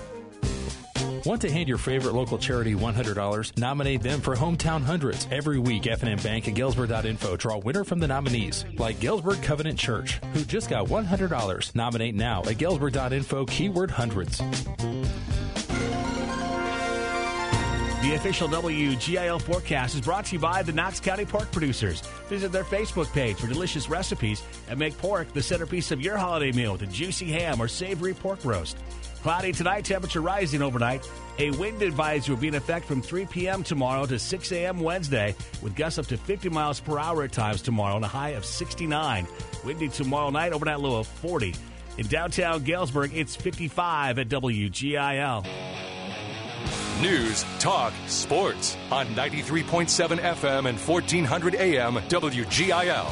Want to hand your favorite local charity one hundred dollars? Nominate them for Hometown Hundreds. Every week, F and M Bank and Galesburg dot info draw a winner from the nominees, like Galesburg Covenant Church, who just got one hundred dollars. Nominate now at Galesburg dot info, keyword hundreds. The official W G I L forecast is brought to you by the Knox County Pork Producers. Visit their Facebook page for delicious recipes and make pork the centerpiece of your holiday meal with a juicy ham or savory pork roast. Cloudy tonight, temperature rising overnight. A wind advisory will be in effect from three p.m. tomorrow to six a.m. Wednesday, with gusts up to fifty miles per hour at times tomorrow and a high of sixty-nine. Windy tomorrow night, overnight low of forty. In downtown Galesburg, it's fifty-five at W G I L. News, talk, sports on ninety-three point seven F M and fourteen hundred A M W G I L.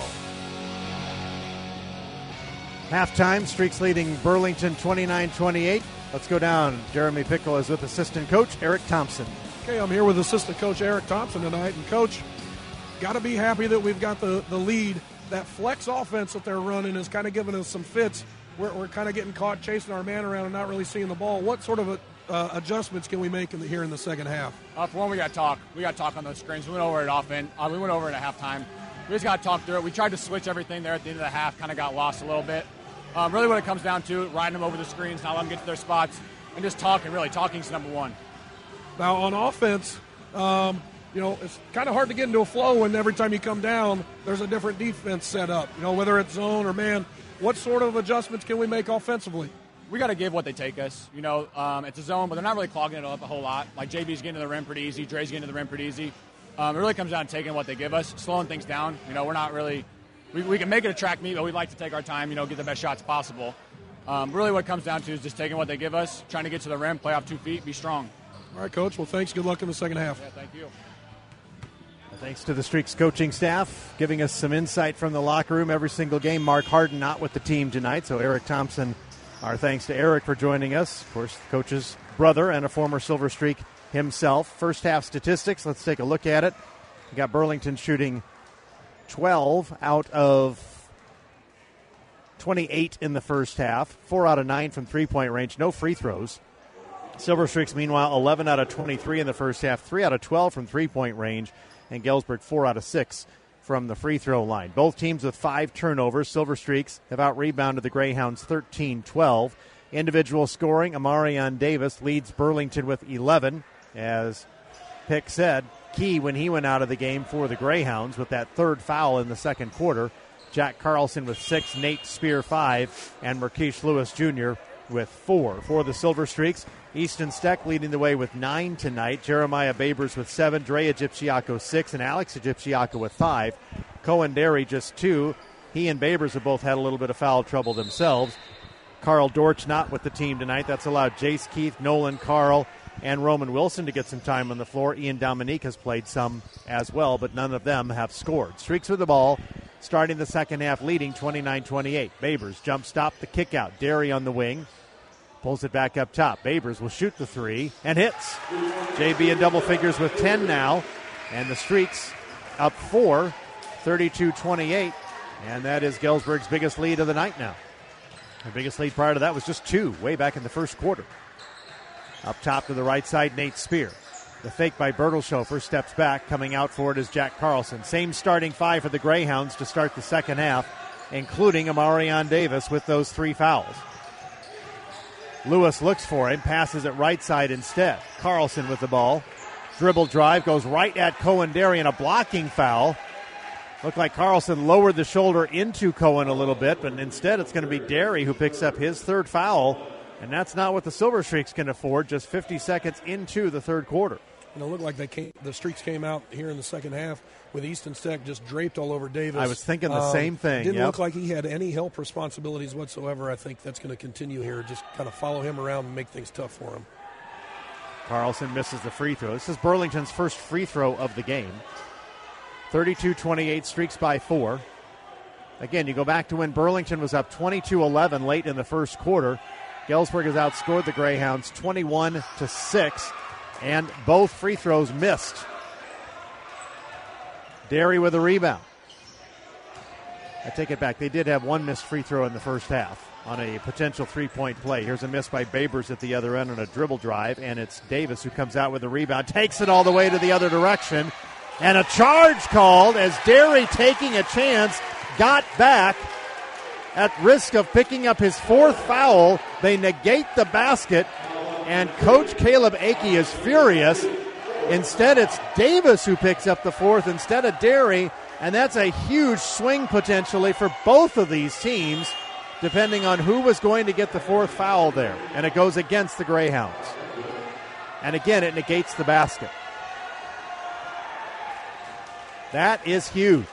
Halftime, Streaks leading Burlington twenty-nine twenty-eight. Let's go down. Jeremy Pickle is with assistant coach Eric Thompson. Okay, I'm here with assistant coach Eric Thompson tonight. And, Coach, got to be happy that we've got the, the lead. That flex offense that they're running is kind of giving us some fits. We're, we're kind of getting caught chasing our man around and not really seeing the ball. What sort of a, uh, adjustments can we make in the, here in the second half? Uh, for one, we got to talk. We got to talk on those screens. We went over it often. Uh, we went over it at halftime. We just got to talk through it. We tried to switch everything there at the end of the half, kind of got lost a little bit. Um, really what it comes down to, riding them over the screens, not letting them get to their spots, and just talking, really. Talking's number one. Now, on offense, um, you know, it's kind of hard to get into a flow when every time you come down, there's a different defense set up, you know, whether it's zone or man. What sort of adjustments can we make offensively? We got to give what they take us. You know, um, it's a zone, but they're not really clogging it up a whole lot. Like, J B's getting to the rim pretty easy. Dre's getting to the rim pretty easy. Um, it really comes down to taking what they give us, slowing things down. You know, we're not really – we we can make it a track meet, but we'd like to take our time, you know, get the best shots possible. Um, really what it comes down to is just taking what they give us, trying to get to the rim, play off two feet, be strong. All right, Coach. Well, thanks. Good luck in the second half. Yeah, thank you. Thanks to the Streaks coaching staff, giving us some insight from the locker room every single game. Mark Harden not with the team tonight, so Eric Thompson, our thanks to Eric for joining us. Of course, the coach's brother and a former Silver Streak himself. First half statistics, let's take a look at it. We got Burlington shooting twelve out of twenty-eight in the first half, four out of nine from three-point range, no free throws. Silver Streaks, meanwhile, eleven out of twenty-three in the first half, three out of twelve from three-point range, and Galesburg four out of six from the free throw line. Both teams with five turnovers. Silver Streaks have out-rebounded the Greyhounds thirteen twelve. Individual scoring, Amarion Davis leads Burlington with eleven. As Pick said, key when he went out of the game for the Greyhounds with that third foul in the second quarter. Jack Carlson with six, Nate Spear five, and Marquise Lewis Junior with four. For the Silver Streaks, Easton Steck leading the way with nine tonight. Jeremiah Babers with seven, Dre Egyptiaco six, and Alex Egyptiaco with five. Cohen Derry just two. He and Babers have both had a little bit of foul trouble themselves. Carl Dortch not with the team tonight. That's allowed Jace Keith, Nolan Carl, and Roman Wilson to get some time on the floor. Ian Dominique has played some as well, but none of them have scored. Streaks with the ball, starting the second half leading twenty-nine twenty-eight. Babers jump stop the kick out. Derry on the wing. Pulls it back up top. Babers will shoot the three and hits. J B in double figures with ten now. And the Streaks up four, thirty-two twenty-eight. And that is Galesburg's biggest lead of the night now. The biggest lead prior to that was just two, way back in the first quarter. Up top to the right side, Nate Spear. The fake by Bertelshofer steps back. Coming out for it is Jack Carlson. Same starting five for the Greyhounds to start the second half, including Amarion Davis with those three fouls. Lewis looks for him, passes it right side instead. Carlson with the ball. Dribble drive, goes right at Cohen Derry and a blocking foul. Looked like Carlson lowered the shoulder into Cohen a little bit, but instead it's going to be Derry who picks up his third foul, and that's not what the Silver Streaks can afford just fifty seconds into the third quarter. And it looked like they came, the Streaks came out here in the second half with Easton Steck just draped all over Davis. I was thinking the um, same thing. Didn't yep. look like he had any help responsibilities whatsoever. I think that's going to continue here. Just kind of follow him around and make things tough for him. Carlson misses the free throw. This is Burlington's first free throw of the game. thirty-two twenty-eight, Streaks by four. Again, you go back to when Burlington was up twenty-two eleven late in the first quarter. Galesburg has outscored the Greyhounds twenty-one to six, and both free throws missed. Derry with a rebound. I take it back. They did have one missed free throw in the first half on a potential three-point play. Here's a miss by Babers at the other end on a dribble drive, and it's Davis who comes out with a rebound, takes it all the way to the other direction, and a charge called as Derry, taking a chance, got back at risk of picking up his fourth foul. They negate the basket, and Coach Caleb Akey is furious. Instead, it's Davis who picks up the fourth instead of Derry, and that's a huge swing potentially for both of these teams, depending on who was going to get the fourth foul there. And it goes against the Greyhounds. And again, it negates the basket. That is huge.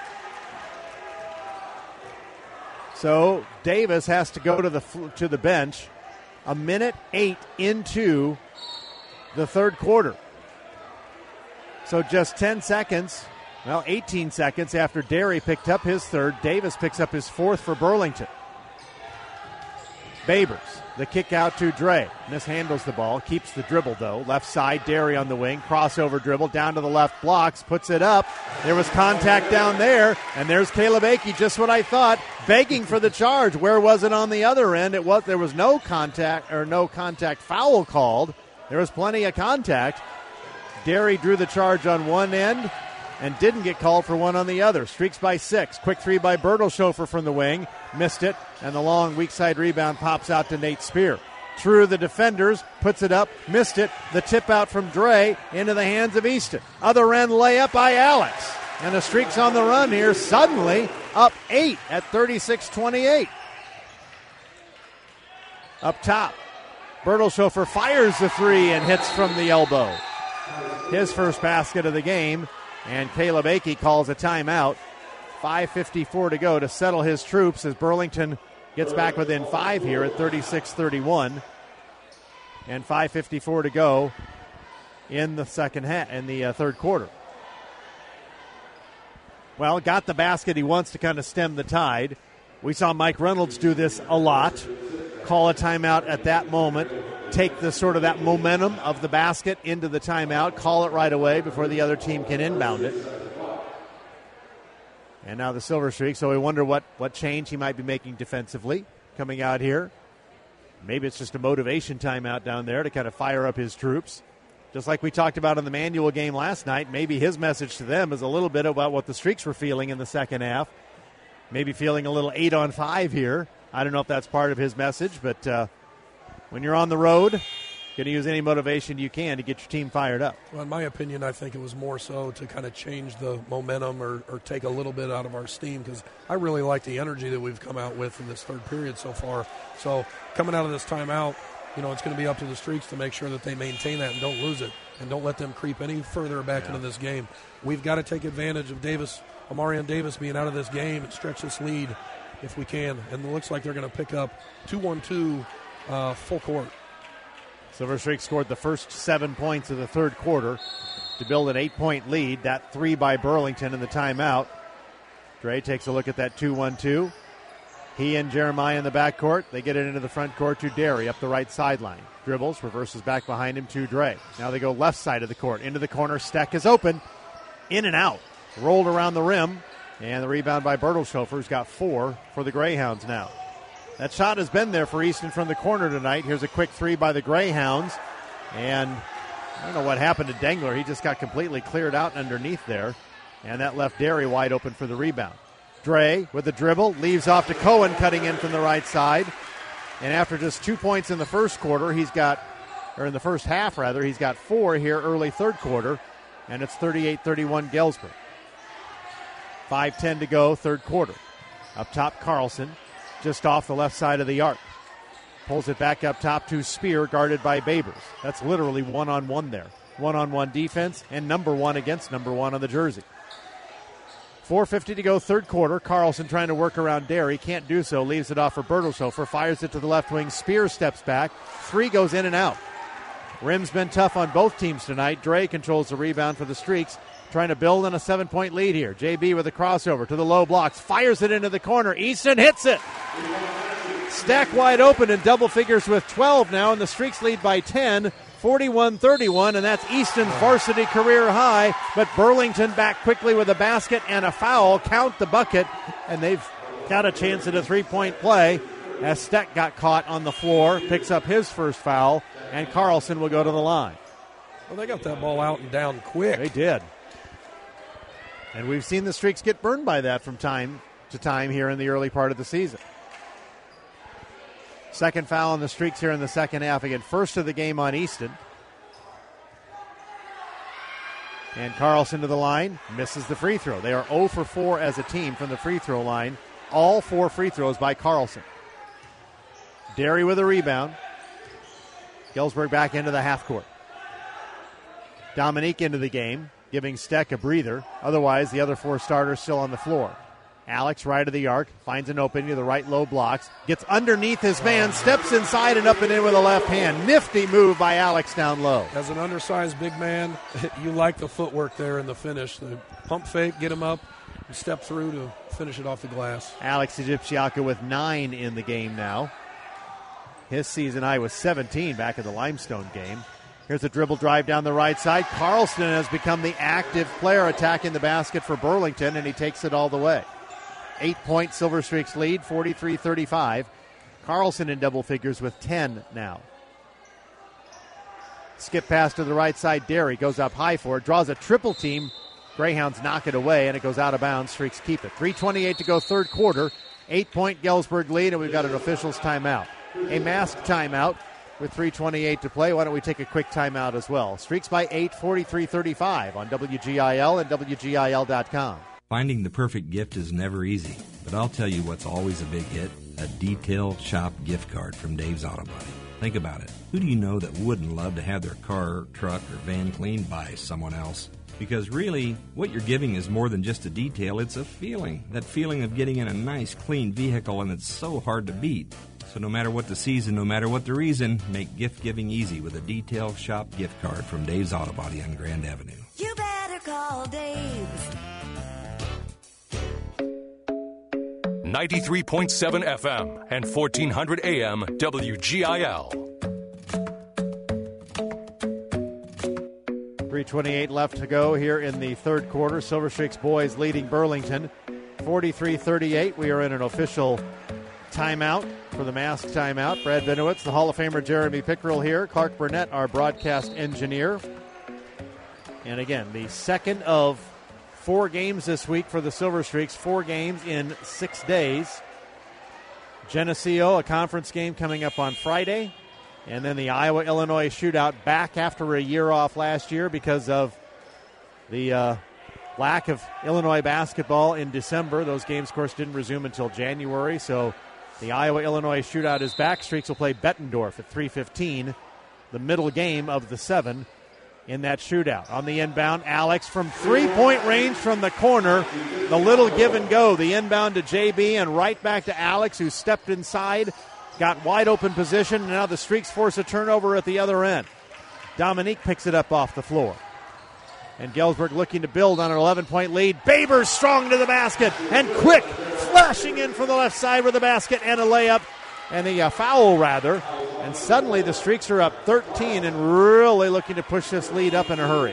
So Davis has to go to the to the bench a minute eight into the third quarter. So just ten seconds, well, eighteen seconds after Derry picked up his third, Davis picks up his fourth for Burlington. Babers, the kick out to Dre. Mishandles the ball, keeps the dribble though. Left side, Derry on the wing, crossover dribble, down to the left, blocks, puts it up. There was contact down there, and there's Caleb Akey, just what I thought, begging for the charge. Where was it on the other end? It was there was no contact or no contact foul called. There was plenty of contact. Derry drew the charge on one end and didn't get called for one on the other. Streaks by six. Quick three by Bertelshofer from the wing. Missed it, and the long weak side rebound pops out to Nate Spear. Through the defenders, puts it up, missed it. The tip out from Dre into the hands of Easton. Other end layup by Alex. And the Streaks on the run here, suddenly up eight at thirty-six twenty-eight. Up top, Bertelshofer fires the three and hits from the elbow. His first basket of the game, and Caleb Akey calls a timeout. five fifty-four to go to settle his troops as Burlington gets back within five here at thirty-six thirty-one. And five fifty-four to go in the second half, in the uh, third quarter. Well, got the basket. He wants to kind of stem the tide. We saw Mike Reynolds do this a lot. Call a timeout at that moment take the sort of that momentum of the basket into the timeout, call it right away before the other team can inbound it. And now the Silver Streak, so we wonder what, what change he might be making defensively coming out here. Maybe it's just a motivation timeout down there to kind of fire up his troops. Just like we talked about in the Manual game last night, maybe his message to them is a little bit about what the Streaks were feeling in the second half. Maybe feeling a little eight on five here. I don't know if that's part of his message, but uh, when you're on the road, going to use any motivation you can to get your team fired up. Well, in my opinion, I think it was more so to kind of change the momentum or, or take a little bit out of our steam, because I really like the energy that we've come out with in this third period so far. So coming out of this timeout, you know, it's going to be up to the Streaks to make sure that they maintain that and don't lose it and don't let them creep any further back yeah. into this game. We've got to take advantage of Davis, Amarian Davis being out of this game and stretch this lead if we can. And it looks like they're going to pick up two one two uh, full court. Silver Streak scored the first seven points of the third quarter to build an eight-point lead. That three by Burlington in the timeout. Dre takes a look at that two one two. He and Jeremiah in the backcourt. They get it into the front court to Derry up the right sideline. Dribbles, reverses back behind him to Dre. Now they go left side of the court. Into the corner. Steck is open. In and out. Rolled around the rim. And the rebound by Bertelshofer, who's got four for the Greyhounds now. That shot has been there for Easton from the corner tonight. Here's a quick three by the Greyhounds. And I don't know what happened to Dengler. He just got completely cleared out underneath there. And that left Derry wide open for the rebound. Dre with the dribble, leaves off to Cohen, cutting in from the right side. And after just two points in the first quarter, he's got, or in the first half rather, he's got four here early third quarter. And it's thirty-eight thirty-one Galesburg. five ten to go, third quarter. Up top, Carlson, just off the left side of the arc. Pulls it back up top to Spear, guarded by Babers. That's literally one-on-one there. One-on-one defense and number one against number one on the jersey. four fifty to go, third quarter. Carlson trying to work around Derry. Can't do so. Leaves it off for Bertelshofer. Fires it to the left wing. Spear steps back. Three goes in and out. Rim's been tough on both teams tonight. Dre controls the rebound for the Streaks. Trying to build on a seven-point lead here. J B with a crossover to the low blocks. Fires it into the corner. Easton hits it. Stack wide open in double figures with twelve now, and the Streaks lead by ten, forty-one thirty-one, and that's Easton's varsity career high. But Burlington back quickly with a basket and a foul. Count the bucket, and they've got a chance at a three-point play as Steck got caught on the floor, picks up his first foul, and Carlson will go to the line. Well, they got that ball out and down quick. They did. And we've seen the Streaks get burned by that from time to time here in the early part of the season. Second foul on the Streaks here in the second half. Again, first of the game on Easton. And Carlson to the line, misses the free throw. They are zero for four as a team from the free throw line. All four free throws by Carlson. Derry with a rebound. Galesburg back into the half court. Dominique into the game, giving Steck a breather. Otherwise, the other four starters still on the floor. Alex right of the arc, finds an opening to the right low blocks, gets underneath his man, steps inside and up and in with a left hand. Nifty move by Alex down low. As an undersized big man, you like the footwork there in the finish. The pump fake, get him up, and step through to finish it off the glass. Alex Egyptiaka with nine in the game now. His season high was seventeen back in the Limestone game. Here's a dribble drive down the right side. Carlson has become the active player attacking the basket for Burlington, and he takes it all the way. Eight-point Silver Streaks lead, forty-three thirty-five. Carlson in double figures with ten now. Skip pass to the right side. Derry goes up high for it, draws a triple team. Greyhounds knock it away, and it goes out of bounds. Streaks keep it. three twenty-eight to go, third quarter. Eight-point Galesburg lead, and we've got an official's timeout. A masked timeout with three twenty-eight to play. Why don't we take a quick timeout as well? Streaks by eight, forty-three thirty-five on W G I L and W G I L dot com. Finding the perfect gift is never easy, but I'll tell you what's always a big hit, a Detail Shop gift card from Dave's Auto Body. Think about it. Who do you know that wouldn't love to have their car, truck, or van cleaned by someone else? Because really, what you're giving is more than just a detail, it's a feeling. That feeling of getting in a nice, clean vehicle, and it's so hard to beat. So no matter what the season, no matter what the reason, make gift-giving easy with a Detail Shop gift card from Dave's Auto Body on Grand Avenue. You better call Dave's. ninety-three point seven F M and fourteen hundred A M W G I L. three twenty-eight left to go here in the third quarter. Silver Streaks boys leading Burlington forty-three thirty-eight. We are in an official timeout for the mask timeout. Brad Benowitz, the Hall of Famer Jeremy Pickrell here. Clark Burnett, our broadcast engineer. And again, the second of four games this week for the Silver Streaks. Four games in six days. Geneseo, a conference game coming up on Friday. And then the Iowa-Illinois shootout back after a year off last year because of the uh, lack of Illinois basketball in December. Those games, of course, didn't resume until January. So the Iowa-Illinois shootout is back. Streaks will play Bettendorf at three fifteen, the middle game of the seven in that shootout. On the inbound, Alex from three-point range from the corner. The little give and go. The inbound to J B and right back to Alex, who stepped inside. Got wide open position, and now the Streaks force a turnover at the other end. Dominique picks it up off the floor. And Galesburg looking to build on an eleven-point lead. Babers strong to the basket, and quick, flashing in from the left side with a basket and a layup, and a uh, foul rather. And suddenly the Streaks are up thirteen and really looking to push this lead up in a hurry.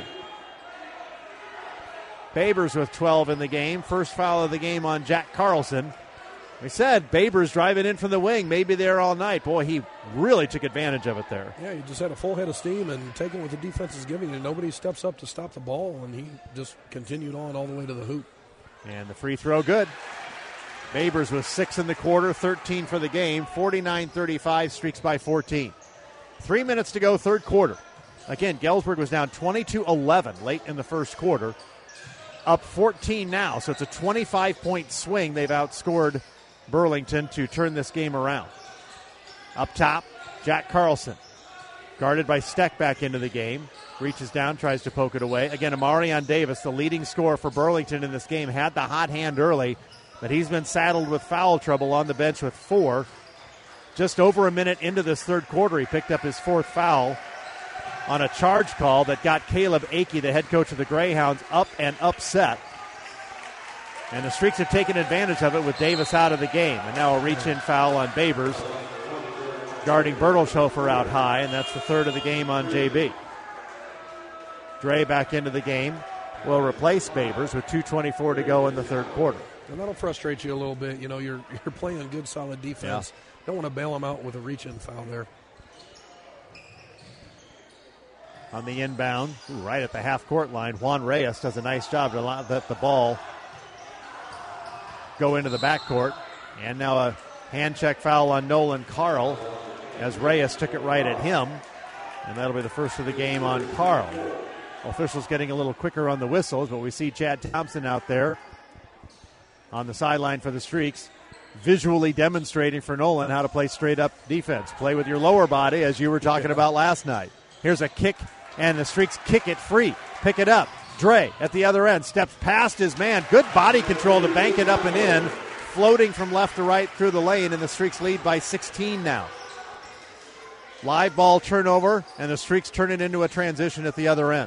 Babers with twelve in the game. First foul of the game on Jack Carlson. We said Babers driving in from the wing, maybe there all night. Boy, he really took advantage of it there. Yeah, he just had a full head of steam and taking what the defense is giving you. Nobody steps up to stop the ball, and he just continued on all the way to the hoop. And the free throw good. Babers with six in the quarter, thirteen for the game, forty-nine thirty-five, Streaks by fourteen. Three minutes to go, third quarter. Again, Galesburg was down twenty-two eleven late in the first quarter. Up fourteen now, so it's a twenty-five point swing. They've outscored Burlington to turn this game around. Up top, Jack Carlson. Guarded by Steck back into the game. Reaches down, tries to poke it away. Again, Amarion Davis, the leading scorer for Burlington in this game, had the hot hand early, but he's been saddled with foul trouble on the bench with four. Just over a minute into this third quarter, he picked up his fourth foul on a charge call that got Caleb Akey, the head coach of the Greyhounds, up and upset. And the Streaks have taken advantage of it with Davis out of the game. And now a reach-in foul on Babers, guarding Bertelshofer out high, and that's the third of the game on J B. Dre back into the game will replace Babers with two twenty-four to go in the third quarter. And that'll frustrate you a little bit. You know, you're you're playing good, solid defense. Yeah. Don't want to bail them out with a reach-in foul there. On the inbound, ooh, right at the half-court line, Juan Reyes does a nice job to let the ball go into the backcourt. And now a hand check foul on Nolan Carl as Reyes took it right at him. And that'll be the first of the game on Carl. Officials getting a little quicker on the whistles, but we see Chad Thompson out there on the sideline for the Streaks, visually demonstrating for Nolan how to play straight-up defense. Play with your lower body, as you were talking about last night. Here's a kick, and the Streaks kick it free. Pick it up. Dre at the other end steps past his man. Good body control to bank it up and in. Floating from left to right through the lane, and the Streaks lead by sixteen now. Live ball turnover, and the Streaks turn it into a transition at the other end.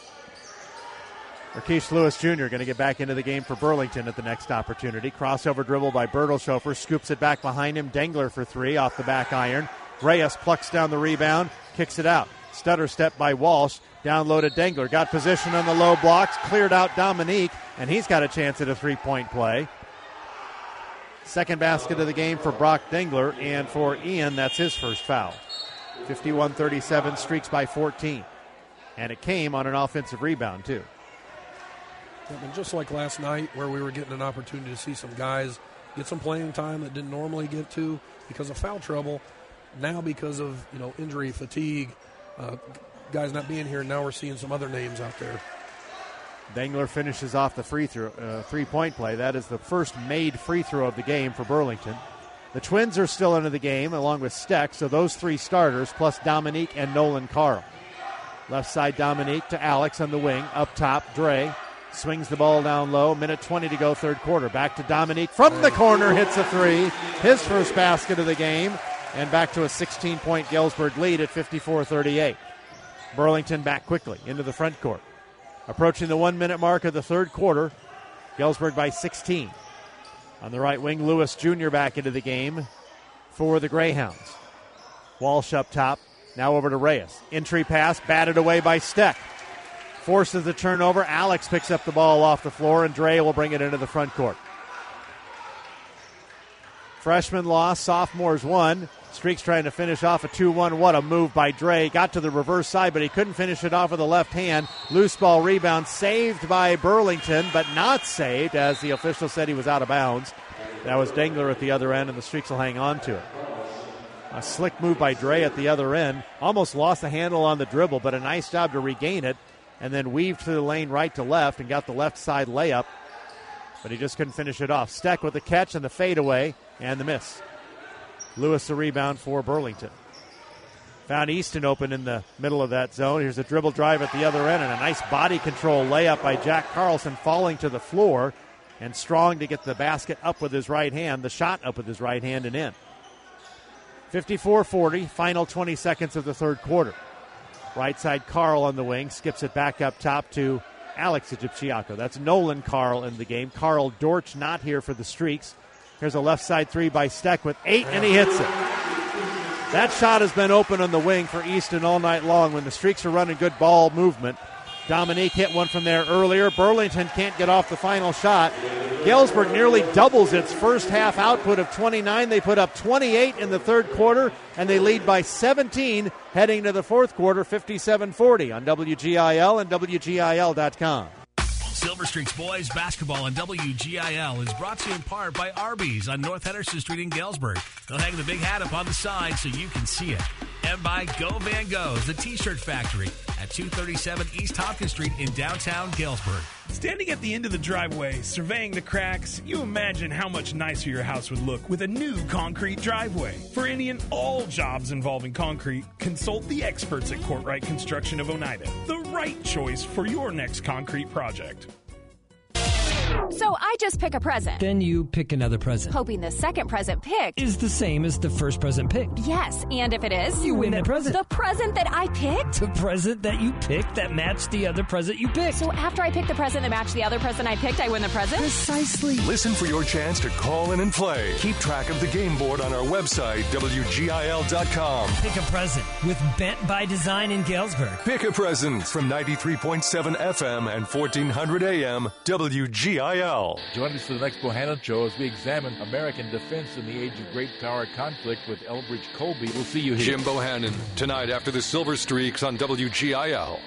Rakesh Lewis Junior going to get back into the game for Burlington at the next opportunity. Crossover dribble by Bertelshofer, scoops it back behind him. Dengler for three off the back iron. Reyes plucks down the rebound, kicks it out. Stutter step by Walsh. Down low to Dengler. Got position on the low blocks. Cleared out Dominique, and he's got a chance at a three-point play. Second basket of the game for Brock Dengler, and for Ian, that's his first foul. fifty-one thirty-seven, Streaks by fourteen. And it came on an offensive rebound, too. Yeah, and just like last night where we were getting an opportunity to see some guys get some playing time that didn't normally get to because of foul trouble, now because of, you know, injury, fatigue, uh, guys not being here, now we're seeing some other names out there. Dengler finishes off the free throw, uh, three-point play. That is the first made free throw of the game for Burlington. The Twins are still into the game along with Steck, so those three starters plus Dominique and Nolan Carl. Left side Dominique to Alex on the wing. Up top, Dre swings the ball down low. Minute twenty to go, third quarter. Back to Dominique from the corner, hits a three. His first basket of the game, and back to a sixteen-point Galesburg lead at fifty-four thirty-eight. Burlington back quickly into the front court. Approaching the one-minute mark of the third quarter, Galesburg by sixteen. On the right wing, Lewis Junior back into the game for the Greyhounds. Walsh up top, now over to Reyes. Entry pass, batted away by Steck. forces the turnover. Alex picks up the ball off the floor, and Dre will bring it into the front court. Freshman lost, sophomores won. Streaks trying to finish off a two one. What a move by Dre. Got to the reverse side, but he couldn't finish it off with the left hand. Loose ball rebound saved by Burlington, but not saved as the official said he was out of bounds. That was Dengler at the other end, and the Streaks will hang on to it. A slick move by Dre at the other end. Almost lost the handle on the dribble, but a nice job to regain it, and then weaved through the lane right to left and got the left side layup, but he just couldn't finish it off. Steck with the catch and the fadeaway and the miss. Lewis the rebound for Burlington. Found Easton open in the middle of that zone. Here's a dribble drive at the other end and a nice body control layup by Jack Carlson, falling to the floor, and Strong to get the basket up with his right hand, the shot up with his right hand and in. fifty-four forty, final twenty seconds of the third quarter. Right side Carl on the wing, skips it back up top to Alex Egyptiaco. That's Nolan Carl in the game. Carl Dortch not here for the Streaks. Here's a left side three by Steck with eight, and he hits it. That shot has been open on the wing for Easton all night long when the Streaks are running good ball movement. Dominique hit one from there earlier. Burlington can't get off the final shot. Galesburg nearly doubles its first half output of twenty-nine. They put up twenty-eight in the third quarter, and they lead by seventeen heading to the fourth quarter, fifty-seven forty on W G I L and W G I L dot com. Silver Streaks boys basketball on W G I L is brought to you in part by Arby's on North Henderson Street in Galesburg. They'll hang the big hat up on the side so you can see it. And by Go Van Go's, the T-shirt factory at two thirty-seven East Hopkins Street in downtown Galesburg. Standing at the end of the driveway, surveying the cracks, you imagine how much nicer your house would look with a new concrete driveway. For any and all jobs involving concrete, consult the experts at Courtright Construction of Oneida. The right choice for your next concrete project. So I just pick a present. Then you pick another present. Hoping the second present picked is the same as the first present picked. Yes, and if it is, you win the present. The present that I picked? The present that you picked that matched the other present you picked. So after I pick the present that matched the other present I picked, I win the present? Precisely. Listen for your chance to call in and play. Keep track of the game board on our website, W G I L dot com. Pick a present with Bent by Design in Galesburg. Pick a present from ninety-three point seven F M and fourteen hundred A M, W G I L. Join us for the next Bohannon Show as we examine American defense in the age of great power conflict with Elbridge Colby. We'll see you here. Jim Bohannon, tonight after the Silver Streaks on W G I L.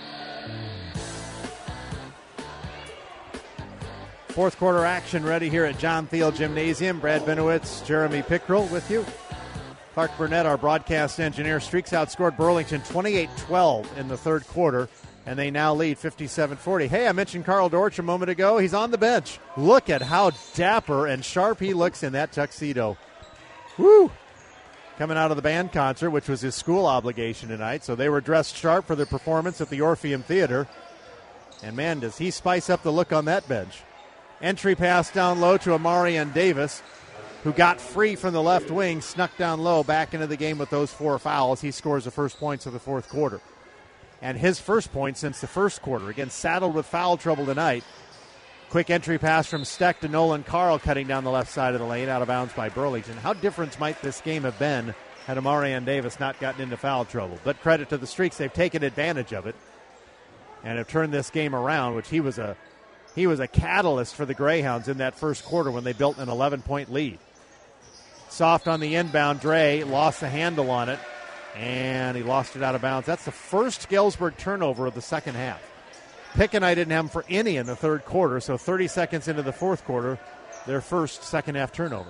Fourth quarter action ready here at John Thiel Gymnasium. Brad Benowitz, Jeremy Pickrell with you. Clark Burnett, our broadcast engineer. Streaks outscored Burlington twenty-eight twelve in the third quarter, and they now lead fifty-seven forty. Hey, I mentioned Carl Dortch a moment ago. He's on the bench. Look at how dapper and sharp he looks in that tuxedo. Woo! Coming out of the band concert, which was his school obligation tonight, so they were dressed sharp for their performance at the Orpheum Theater. And, man, does he spice up the look on that bench. Entry pass down low to Amarian Davis, who got free from the left wing, snuck down low, back into the game with those four fouls. He scores the first points of the fourth quarter. And his first point since the first quarter. Again, saddled with foul trouble tonight. Quick entry pass from Steck to Nolan Carl, cutting down the left side of the lane, out of bounds by Burlington. How different might this game have been had Amarian Davis not gotten into foul trouble? But credit to the Streaks, they've taken advantage of it and have turned this game around, which he was a he was a catalyst for the Greyhounds in that first quarter when they built an eleven-point lead. Soft on the inbound, Dre lost the handle on it, and he lost it out of bounds. That's the first Galesburg turnover of the second half. Pick and I didn't have him for any in the third quarter, so thirty seconds into the fourth quarter, their first second-half turnover.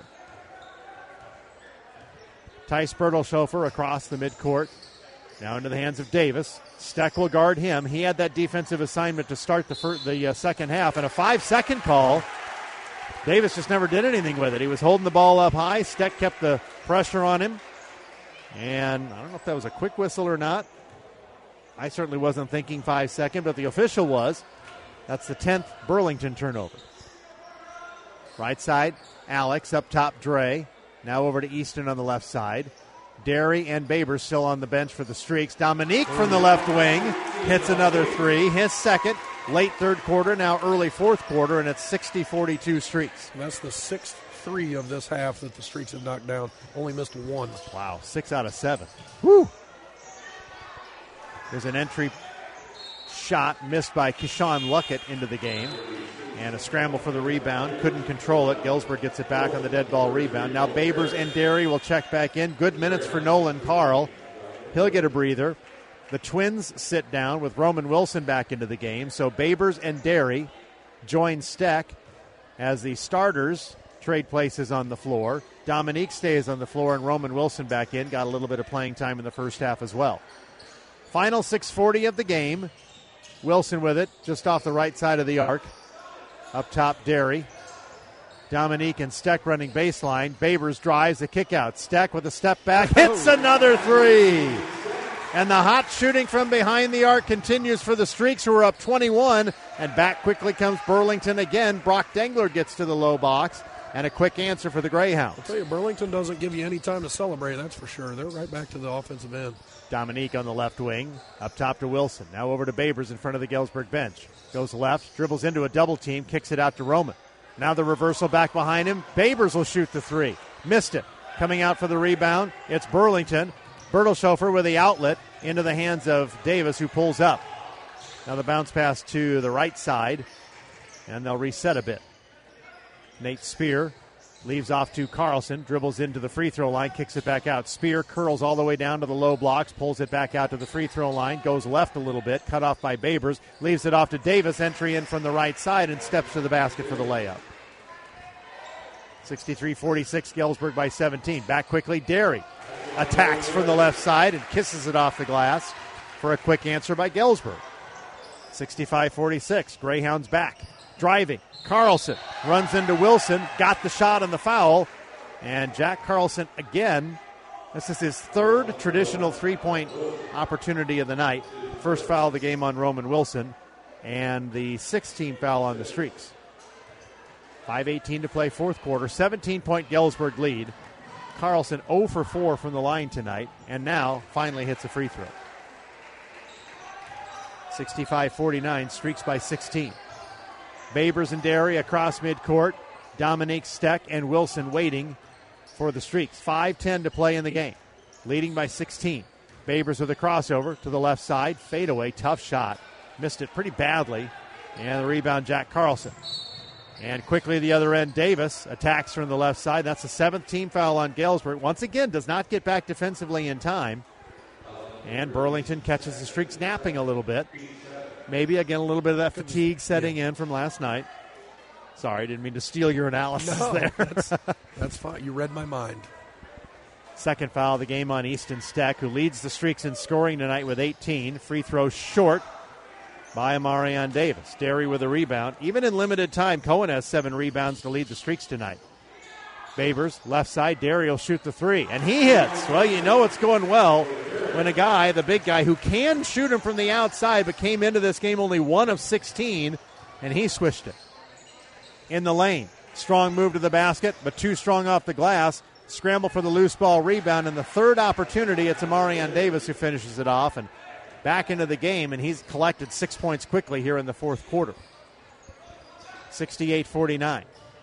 Tice Bertelshofer across the midcourt. Now into the hands of Davis. Steck will guard him. He had that defensive assignment to start the, first, the uh, second half, and a five-second call. Davis just never did anything with it. He was holding the ball up high. Steck kept the pressure on him. And I don't know if that was a quick whistle or not. I certainly wasn't thinking five second, but the official was. That's the tenth Burlington turnover. Right side, Alex. Up top, Dre. Now over to Easton on the left side. Derry and Baber still on the bench for the Streaks. Dominique from the left wing hits another three. His second, late third quarter, now early fourth quarter, and it's sixty forty-two Streaks. And that's the sixth three of this half that the Streaks have knocked down. Only missed one. Wow, six out of seven. Woo! There's an entry shot missed by Keyshawn Luckett into the game. And a scramble for the rebound. Couldn't control it. Galesburg gets it back on the dead ball rebound. Now Babers and Derry will check back in. Good minutes for Nolan Carl. He'll get a breather. The Twins sit down with Roman Wilson back into the game. So Babers and Derry join Steck as the starters trade places on the floor. Dominique stays on the floor and Roman Wilson back in. Got a little bit of playing time in the first half as well. Final six forty of the game. Wilson with it just off the right side of the arc. Up top, Derry. Dominique and Steck running baseline. Babers drives the kick out. Steck with a step back. Hits another three. And the hot shooting from behind the arc continues for the Streaks, who are up twenty-one. And back quickly comes Burlington again. Brock Dengler gets to the low box. And a quick answer for the Greyhounds. I'll tell you, Burlington doesn't give you any time to celebrate, that's for sure. They're right back to the offensive end. Dominique on the left wing. Up top to Wilson. Now over to Babers in front of the Galesburg bench. Goes left, dribbles into a double team, kicks it out to Roman. Now the reversal back behind him. Babers will shoot the three. Missed it. Coming out for the rebound, it's Burlington. Bertelshofer with the outlet into the hands of Davis, who pulls up. Now the bounce pass to the right side, and they'll reset a bit. Nate Spear leaves off to Carlson, dribbles into the free throw line, kicks it back out. Spear curls all the way down to the low blocks, pulls it back out to the free throw line, goes left a little bit, cut off by Babers, leaves it off to Davis, entry in from the right side, and steps to the basket for the layup. sixty-three forty-six, Galesburg by seventeen. Back quickly, Derry attacks from the left side and kisses it off the glass for a quick answer by Galesburg. sixty-five forty-six, Greyhounds back. Driving, Carlson runs into Wilson, got the shot on the foul, and Jack Carlson again. This is his third traditional three-point opportunity of the night. First foul of the game on Roman Wilson, and the sixteenth foul on the Streaks. five eighteen to play, fourth quarter, seventeen-point Galesburg lead. Carlson zero for four from the line tonight, and now finally hits a free throw. sixty-five forty-nine, Streaks by sixteen. Babers and Derry across midcourt. Dominique, Steck, and Wilson waiting for the Streaks. five ten to play in the game. Leading by sixteen. Babers with a crossover to the left side. Fadeaway, tough shot. Missed it pretty badly. And the rebound, Jack Carlson. And quickly the other end, Davis attacks from the left side. That's the seventh team foul on Galesburg. Once again, does not get back defensively in time. And Burlington catches the Streaks napping a little bit. Maybe, again, a little bit of that fatigue setting in from last night. Sorry, didn't mean to steal your analysis no, there. that's, that's fine. You read my mind. Second foul of the game on Easton Steck, who leads the Streaks in scoring tonight with eighteen. Free throw short by Amarion Davis. Derry with a rebound. Even in limited time, Cohen has seven rebounds to lead the Streaks tonight. Babers, left side, Derry will shoot the three, and he hits. Well, you know it's going well when a guy, the big guy, who can shoot him from the outside but came into this game only one of sixteen, and he swished it. In the lane, strong move to the basket, but too strong off the glass. Scramble for the loose ball rebound, and the third opportunity, it's Amarion Davis who finishes it off, and back into the game, and he's collected six points quickly here in the fourth quarter. sixty-eight forty-nine.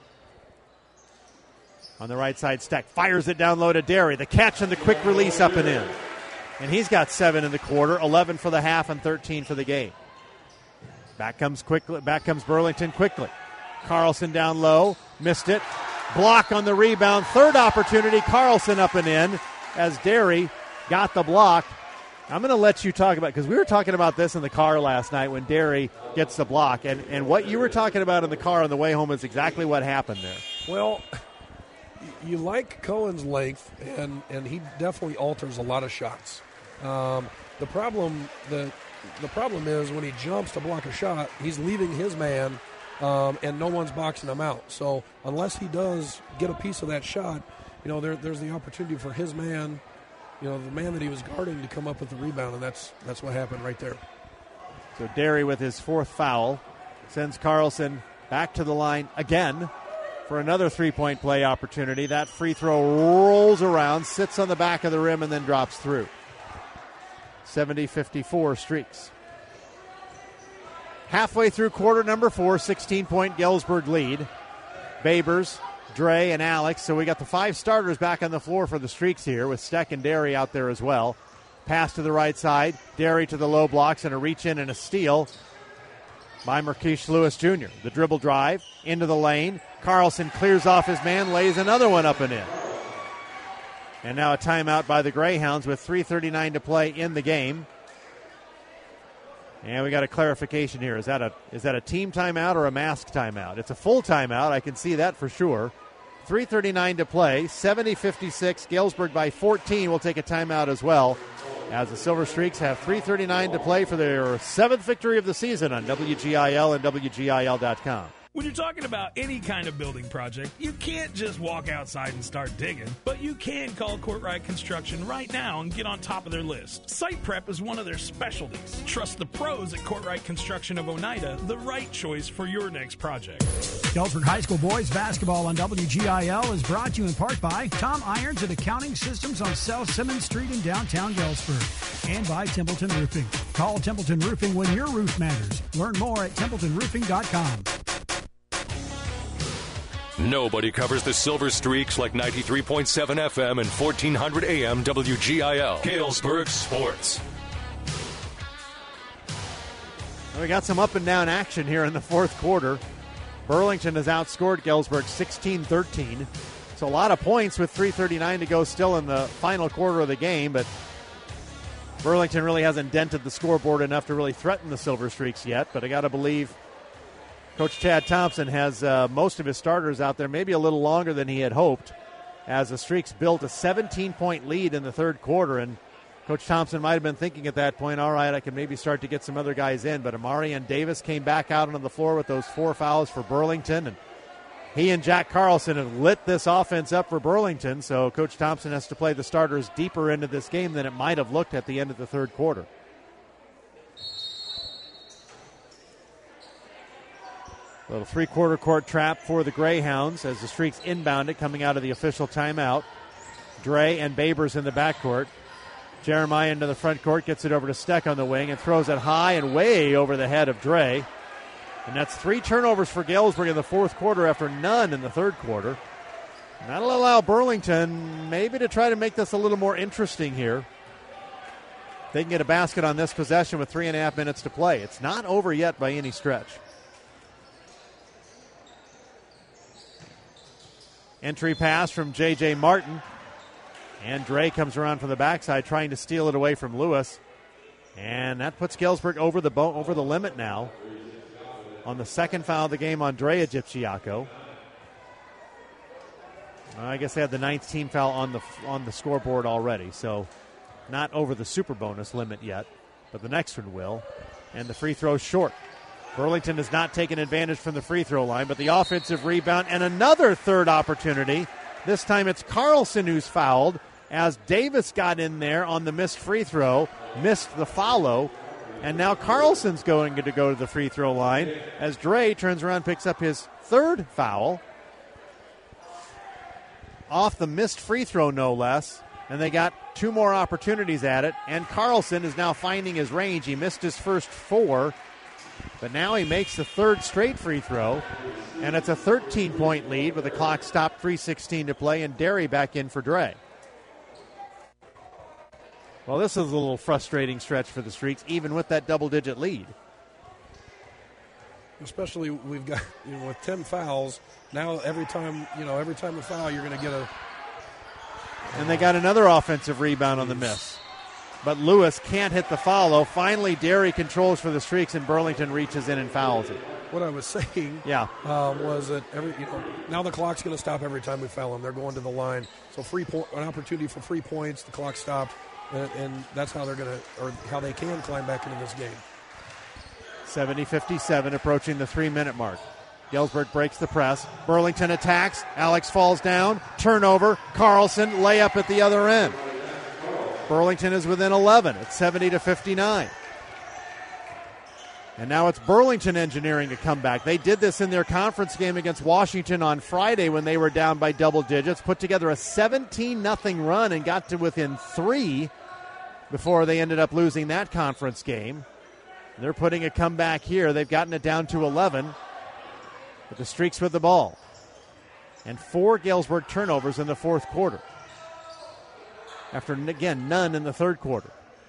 On the right side, Steck fires it down low to Derry. The catch and the quick release up and in. And he's got seven in the quarter, eleven for the half and thirteen for the game. Back comes quickly. Back comes Burlington quickly. Carlson down low, missed it. Block on the rebound. Third opportunity, Carlson up and in as Derry got the block. I'm going to let you talk about, because we were talking about this in the car last night when Derry gets the block. And, and what you were talking about in the car on the way home is exactly what happened there. Well, you like Cohen's length, and, and he definitely alters a lot of shots. Um, the problem the the problem is when he jumps to block a shot, he's leaving his man, um, and no one's boxing him out. So unless he does get a piece of that shot, you know, there, there's the opportunity for his man, you know, the man that he was guarding, to come up with the rebound, and that's that's what happened right there. So Derry with his fourth foul sends Carlson back to the line again for another three-point play opportunity. That free throw rolls around, sits on the back of the rim, and then drops through. seventy fifty-four Streaks. Halfway through quarter number four, sixteen-point Galesburg lead. Babers, Dre, and Alex. So we got the five starters back on the floor for the Streaks here, with Steck and Derry out there as well. Pass to the right side. Derry to the low blocks and a reach in and a steal by Marquise Lewis Junior The dribble drive into the lane. Carlson clears off his man, lays another one up and in. And now a timeout by the Greyhounds with three thirty-nine to play in the game. And we got a clarification here. Is that a is that a team timeout or a mask timeout? It's a full timeout. I can see that for sure. three thirty-nine to play. seventy fifty-six. Galesburg by fourteen. We'll take a timeout as well, as the Silver Streaks have three thirty-nine to play for their seventh victory of the season on W G I L and W G I L dot com. When you're talking about any kind of building project, you can't just walk outside and start digging, but you can call Courtright Construction right now and get on top of their list. Site prep is one of their specialties. Trust the pros at Courtright Construction of Oneida, the right choice for your next project. Galesburg High School boys basketball on W G I L is brought to you in part by Tom Irons at Accounting Systems on South Simmons Street in downtown Galesburg, and by Templeton Roofing. Call Templeton Roofing when your roof matters. Learn more at templeton roofing dot com. Nobody covers the Silver Streaks like ninety-three point seven F M and fourteen hundred A M W G I L. Galesburg Sports. We got some up and down action here in the fourth quarter. Burlington has outscored Galesburg sixteen thirteen. So a lot of points with three thirty-nine to go still in the final quarter of the game, but Burlington really hasn't dented the scoreboard enough to really threaten the Silver Streaks yet. But I got to believe Coach Chad Thompson has uh, most of his starters out there, maybe a little longer than he had hoped, as the Streaks built a seventeen-point lead in the third quarter. And Coach Thompson might have been thinking at that point, all right, I can maybe start to get some other guys in. But Amari and Davis came back out onto the floor with those four fouls for Burlington. And he and Jack Carlson have lit this offense up for Burlington. So Coach Thompson has to play the starters deeper into this game than it might have looked at the end of the third quarter. Little three-quarter court trap for the Greyhounds as the Streaks inbound it coming out of the official timeout. Dre and Babers in the backcourt. Jeremiah into the front court, gets it over to Steck on the wing and throws it high and way over the head of Dre. And that's three turnovers for Galesburg in the fourth quarter after none in the third quarter. And that'll allow Burlington maybe to try to make this a little more interesting here. They can get a basket on this possession with three and a half minutes to play. It's not over yet by any stretch. Entry pass from J J. Martin. And Dre comes around from the backside trying to steal it away from Lewis. And that puts Galesburg over the bo- over the limit now. On the second foul of the game on Dre Egipciaco. I guess they had the ninth team foul on the on the scoreboard already. So not over the super bonus limit yet. But the next one will. And the free throw short. Burlington has not taken advantage from the free throw line, but the offensive rebound and another third opportunity. This time it's Carlson who's fouled as Davis got in there on the missed free throw, missed the follow, and now Carlson's going to go to the free throw line as Dre turns around and picks up his third foul off the missed free throw, no less. And they got two more opportunities at it, and Carlson is now finding his range. He missed his first four. But now he makes the third straight free throw, and it's a thirteen-point lead with the clock stopped, three sixteen to play, and Derry back in for Dre. Well, this is a little frustrating stretch for the Streaks, even with that double-digit lead. Especially we've got, you know, with ten fouls, now every time, you know, every time a foul, you're going to get a... And they got another offensive rebound on the miss. But Lewis can't hit the follow. Finally, Derry controls for the Streaks, and Burlington reaches in and fouls it. What I was saying yeah. um, was that every you know now the clock's going to stop every time we foul them. They're going to the line. So free point, an opportunity for free points, the clock stopped, and, and that's how they're going to, or how they can climb back into this game. seventy fifty-seven approaching the three-minute mark. Galesburg breaks the press. Burlington attacks. Alex falls down. Turnover. Carlson layup at the other end. Burlington is within eleven. It's seventy to fifty-nine. And now it's Burlington engineering a comeback. They did this in their conference game against Washington on Friday when they were down by double digits, put together a seventeen nothing run and got to within three before they ended up losing that conference game. They're putting a comeback here. They've gotten it down to eleven with the Streaks with the ball. And four Galesburg turnovers in the fourth quarter. After, again, none in the third quarter.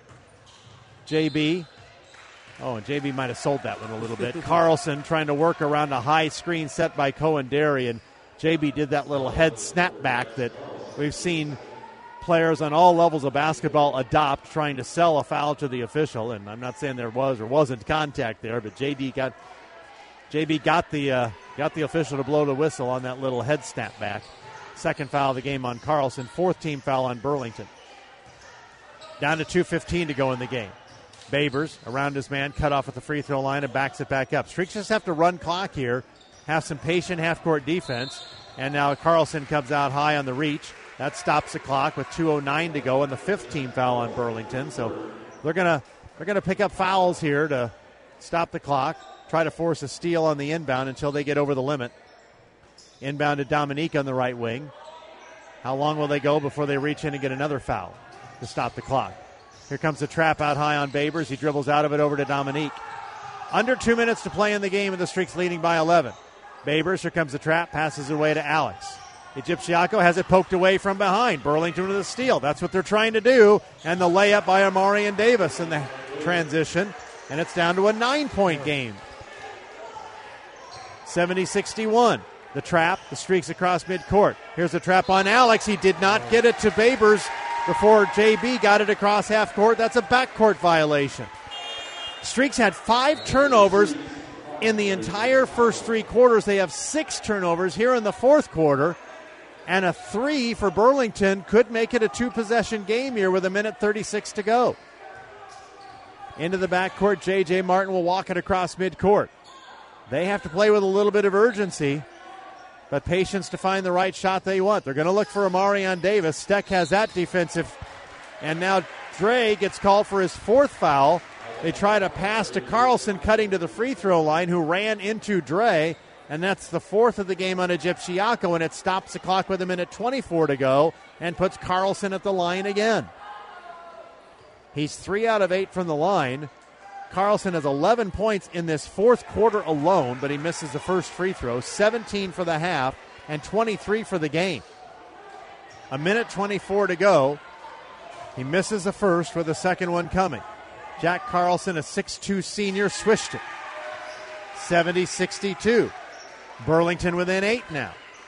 J B. Oh, and J B might have sold that one a little bit. Carlson trying to work around a high screen set by Cowendary, and J B did that little head snap back that we've seen players on all levels of basketball adopt, trying to sell a foul to the official. And I'm not saying there was or wasn't contact there, but J D got J B got the uh, got the official to blow the whistle on that little head snap back. Second foul of the game on Carlson, fourth team foul on Burlington. Down to two fifteen to go in the game. Babers around his man, cut off at the free throw line and backs it back up. Streaks just have to run clock here, have some patient half-court defense, and now Carlson comes out high on the reach. That stops the clock with two oh nine to go, and the fifth team foul on Burlington. So they're gonna they're gonna pick up fouls here to stop the clock, try to force a steal on the inbound until they get over the limit. Inbound to Dominique on the right wing. How long will they go before they reach in and get another foul to stop the clock? Here comes the trap out high on Babers. He dribbles out of it over to Dominique. Under two minutes to play in the game, and the Streaks leading by eleven. Babers, here comes the trap, passes away to Alex. Egyptiaco has it poked away from behind. Burlington with a steal. That's what they're trying to do. And the layup by Amarian Davis in the transition. And it's down to a nine-point game. seventy sixty-one. The trap, the Streaks across midcourt. Here's the trap on Alex. He did not get it to Babers before J B got it across half court. That's a backcourt violation. Streaks had five turnovers in the entire first three quarters. They have six turnovers here in the fourth quarter. And a three for Burlington could make it a two-possession game here with a minute thirty-six to go. Into the backcourt, J J. Martin will walk it across midcourt. They have to play with a little bit of urgency, but patience to find the right shot they want. They're going to look for Amarian Davis. Steck has that defensive. And now Dre gets called for his fourth foul. They try to pass to Carlson, cutting to the free throw line, who ran into Dre. And that's the fourth of the game on Egyptiaco, and it stops the clock with a minute twenty-four to go and puts Carlson at the line again. He's three out of eight from the line. Carlson has eleven points in this fourth quarter alone, but he misses the first free throw. seventeen for the half and twenty-three for the game. A minute twenty-four to go. He misses the first with the second one coming. Jack Carlson, a six two senior, swished it. seventy sixty-two. Burlington within eight now.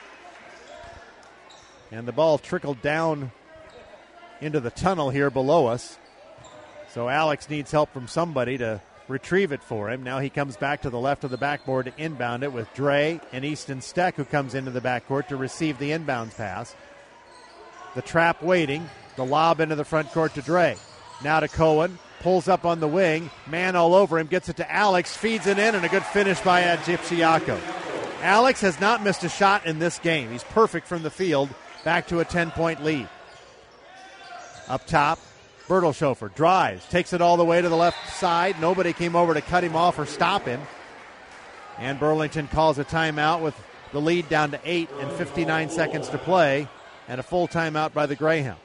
And the ball trickled down into the tunnel here below us. So Alex needs help from somebody to retrieve it for him. Now he comes back to the left of the backboard to inbound it with Dre and Easton Steck, who comes into the backcourt to receive the inbounds pass. The trap waiting. The lob into the front court to Dre. Now to Cohen. Pulls up on the wing. Man all over him. Gets it to Alex. Feeds it in, and a good finish by Egyptiaco. Alex has not missed a shot in this game. He's perfect from the field. Back to a ten-point lead. Up top, Bertelshofer drives. Takes it all the way to the left side. Nobody came over to cut him off or stop him. And Burlington calls a timeout with the lead down to eight and fifty-nine seconds to play. And a full timeout by the Greyhounds.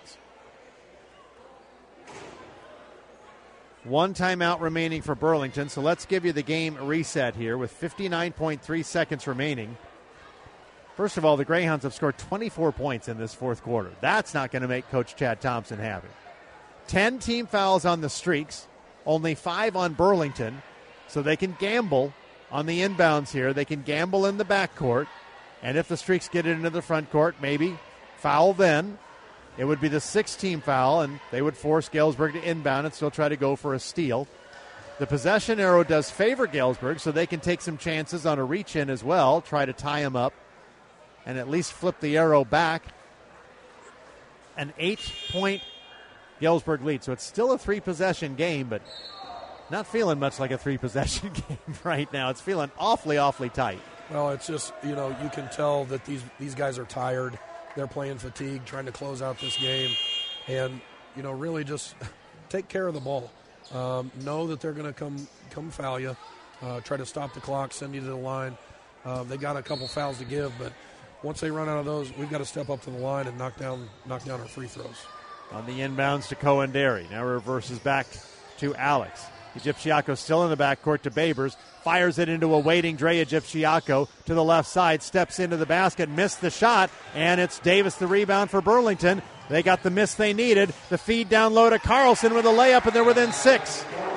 One timeout remaining for Burlington, so let's give you the game reset here with fifty-nine point three seconds remaining. First of all, the Greyhounds have scored twenty-four points in this fourth quarter. That's not going to make Coach Chad Thompson happy. Ten team fouls on the Streaks, only five on Burlington, so they can gamble on the inbounds here. They can gamble in the backcourt, and if the Streaks get it into the front court, maybe foul then. It would be the sixth team foul, and they would force Galesburg to inbound and still try to go for a steal. The possession arrow does favor Galesburg, so they can take some chances on a reach-in as well, try to tie him up, and at least flip the arrow back. An eight-point Galesburg lead, so it's still a three-possession game, but not feeling much like a three-possession game right now. It's feeling awfully, awfully tight. Well, it's just, you know, you can tell that these, these guys are tired. They're playing fatigue, trying to close out this game. And, you know, really just take care of the ball. Um, know that they're going to come come foul you, uh, try to stop the clock, send you to the line. Uh, they got a couple fouls to give, but once they run out of those, we've got to step up to the line and knock down knock down our free throws. On the inbounds to Cowendary. Now reverses back to Alex. Egyptiaco still in the backcourt to Babers. Fires it into a waiting Dre Egyptiaco to the left side. Steps into the basket. Missed the shot. And it's Davis the rebound for Burlington. They got the miss they needed. The feed down low to Carlson with a layup, and they're within six.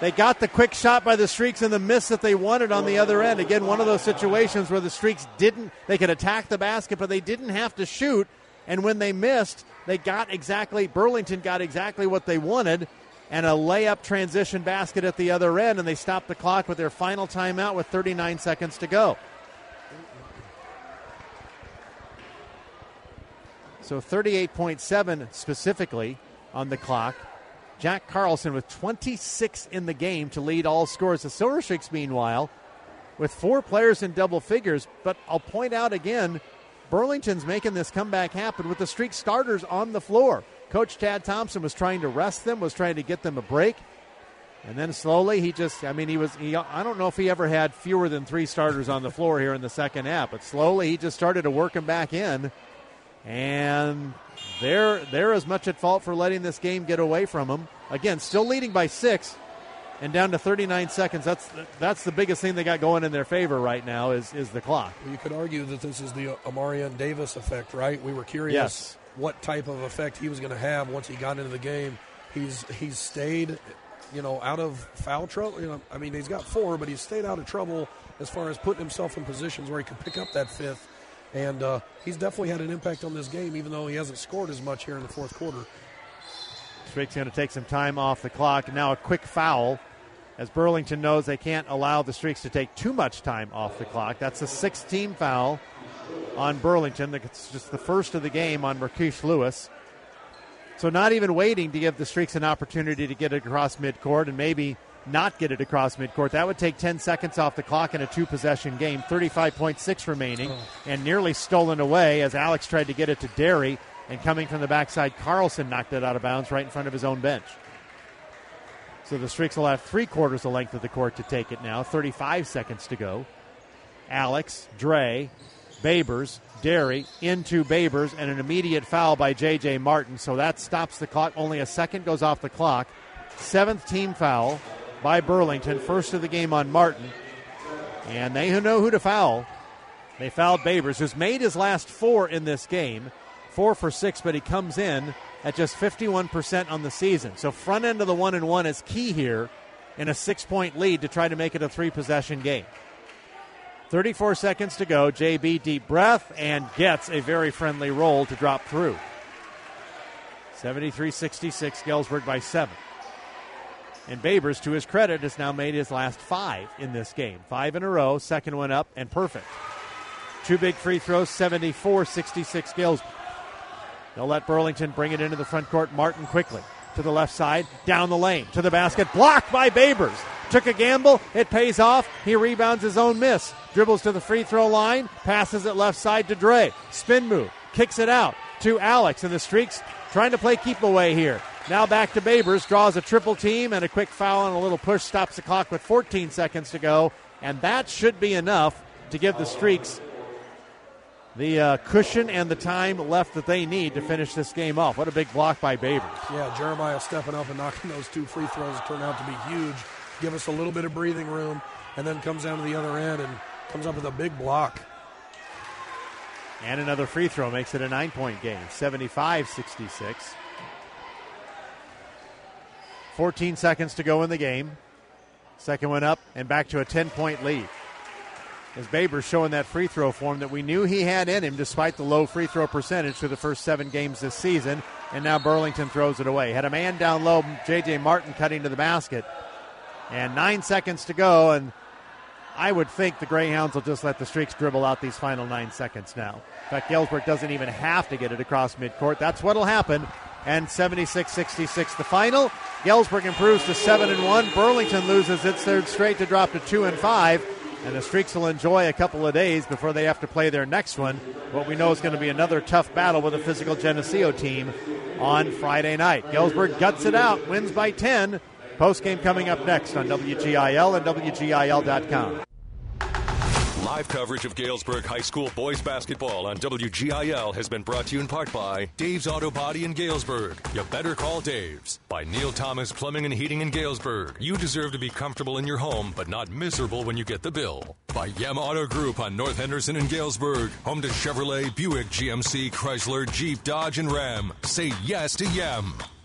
They got the quick shot by the Streaks and the miss that they wanted on the other end. Again, one of those situations where the Streaks didn't, they could attack the basket, but they didn't have to shoot. And when they missed, they got exactly, Burlington got exactly what they wanted, and a layup transition basket at the other end, and they stopped the clock with their final timeout with thirty-nine seconds to go. So thirty-eight point seven specifically on the clock. Jack Carlson with twenty-six in the game to lead all scores. The Silver Streaks, meanwhile, with four players in double figures. But I'll point out again, Burlington's making this comeback happen with the Streak starters on the floor. Coach Tad Thompson was trying to rest them, was trying to get them a break. And then slowly he just, I mean, he was, he, I don't know if he ever had fewer than three starters on the floor here in the second half, but slowly he just started to work them back in. And they're, they're as much at fault for letting this game get away from them. Again, still leading by six and down to thirty-nine seconds. That's that's the biggest thing they got going in their favor right now is, is the clock. You could argue that this is the Amarian Davis effect, right? We were curious yes. what type of effect he was going to have once he got into the game. He's he's stayed, you know, out of foul trouble. You know, I mean, he's got four, but he's stayed out of trouble as far as putting himself in positions where he could pick up that fifth. And uh, he's definitely had an impact on this game, even though he hasn't scored as much here in the fourth quarter. Streak's going to take some time off the clock. And now a quick foul, as Burlington knows they can't allow the Streaks to take too much time off the clock. That's a sixth-team foul on Burlington. It's just the first of the game on Marquise Lewis. So not even waiting to give the Streaks an opportunity to get it across midcourt and maybe not get it across midcourt. That would take ten seconds off the clock in a two-possession game. thirty-five point six remaining oh. and nearly stolen away as Alex tried to get it to Derry. And coming from the backside, Carlson knocked it out of bounds right in front of his own bench. So the Streaks will have three quarters the length of the court to take it now. thirty-five seconds to go. Alex, Dre, Babers, Derry, into Babers, and an immediate foul by J J Martin. So that stops the clock. Only a second goes off the clock. Seventh team foul by Burlington. First of the game on Martin. And they who know who to foul. They fouled Babers, who's made his last four in this game. Four for six, but he comes in at just fifty-one percent on the season. So front end of the one and one is key here in a six-point lead to try to make it a three-possession game. thirty-four seconds to go. J B deep breath and gets a very friendly roll to drop through. seventy-three sixty-six, Galesburg by seven. And Babers, to his credit, has now made his last five in this game. Five in a row, second one up, and perfect. Two big free throws, seventy-four sixty-six, Galesburg. They'll let Burlington bring it into the front court. Martin quickly to the left side, down the lane, to the basket, blocked by Babers. Took a gamble, it pays off. He rebounds his own miss. Dribbles to the free throw line, passes it left side to Dre. Spin move, kicks it out to Alex, and the Streaks trying to play keep away here. Now back to Babers, draws a triple team, and a quick foul and a little push stops the clock with fourteen seconds to go. And that should be enough to give the Streaks the uh, cushion and the time left that they need to finish this game off. What a big block by Babers. Yeah, Jeremiah stepping up and knocking those two free throws turn out to be huge. Give us a little bit of breathing room, and then comes down to the other end and comes up with a big block. And another free throw makes it a nine-point game, seventy-five sixty-six. fourteen seconds to go in the game. Second one up and back to a ten-point lead. As Babers showing that free throw form that we knew he had in him despite the low free throw percentage for the first seven games this season. And now Burlington throws it away. Had a man down low, J J Martin cutting to the basket. And nine seconds to go, and I would think the Greyhounds will just let the Streaks dribble out these final nine seconds now. In fact, Galesburg doesn't even have to get it across midcourt. That's what will happen. And seventy-six sixty-six the final. Galesburg improves to seven and one. Burlington loses its third straight to drop to two and five. And the Streaks will enjoy a couple of days before they have to play their next one. What we know is going to be another tough battle with a physical Geneseo team on Friday night. Galesburg guts it out, wins by ten. Postgame coming up next on W G I L and W G I L dot com. Live coverage of Galesburg High School boys basketball on W G I L has been brought to you in part by Dave's Auto Body in Galesburg. You better call Dave's. By Neil Thomas Plumbing and Heating in Galesburg. You deserve to be comfortable in your home, but not miserable when you get the bill. By Yem Auto Group on North Henderson in Galesburg. Home to Chevrolet, Buick, G M C, Chrysler, Jeep, Dodge, and Ram. Say yes to Yem.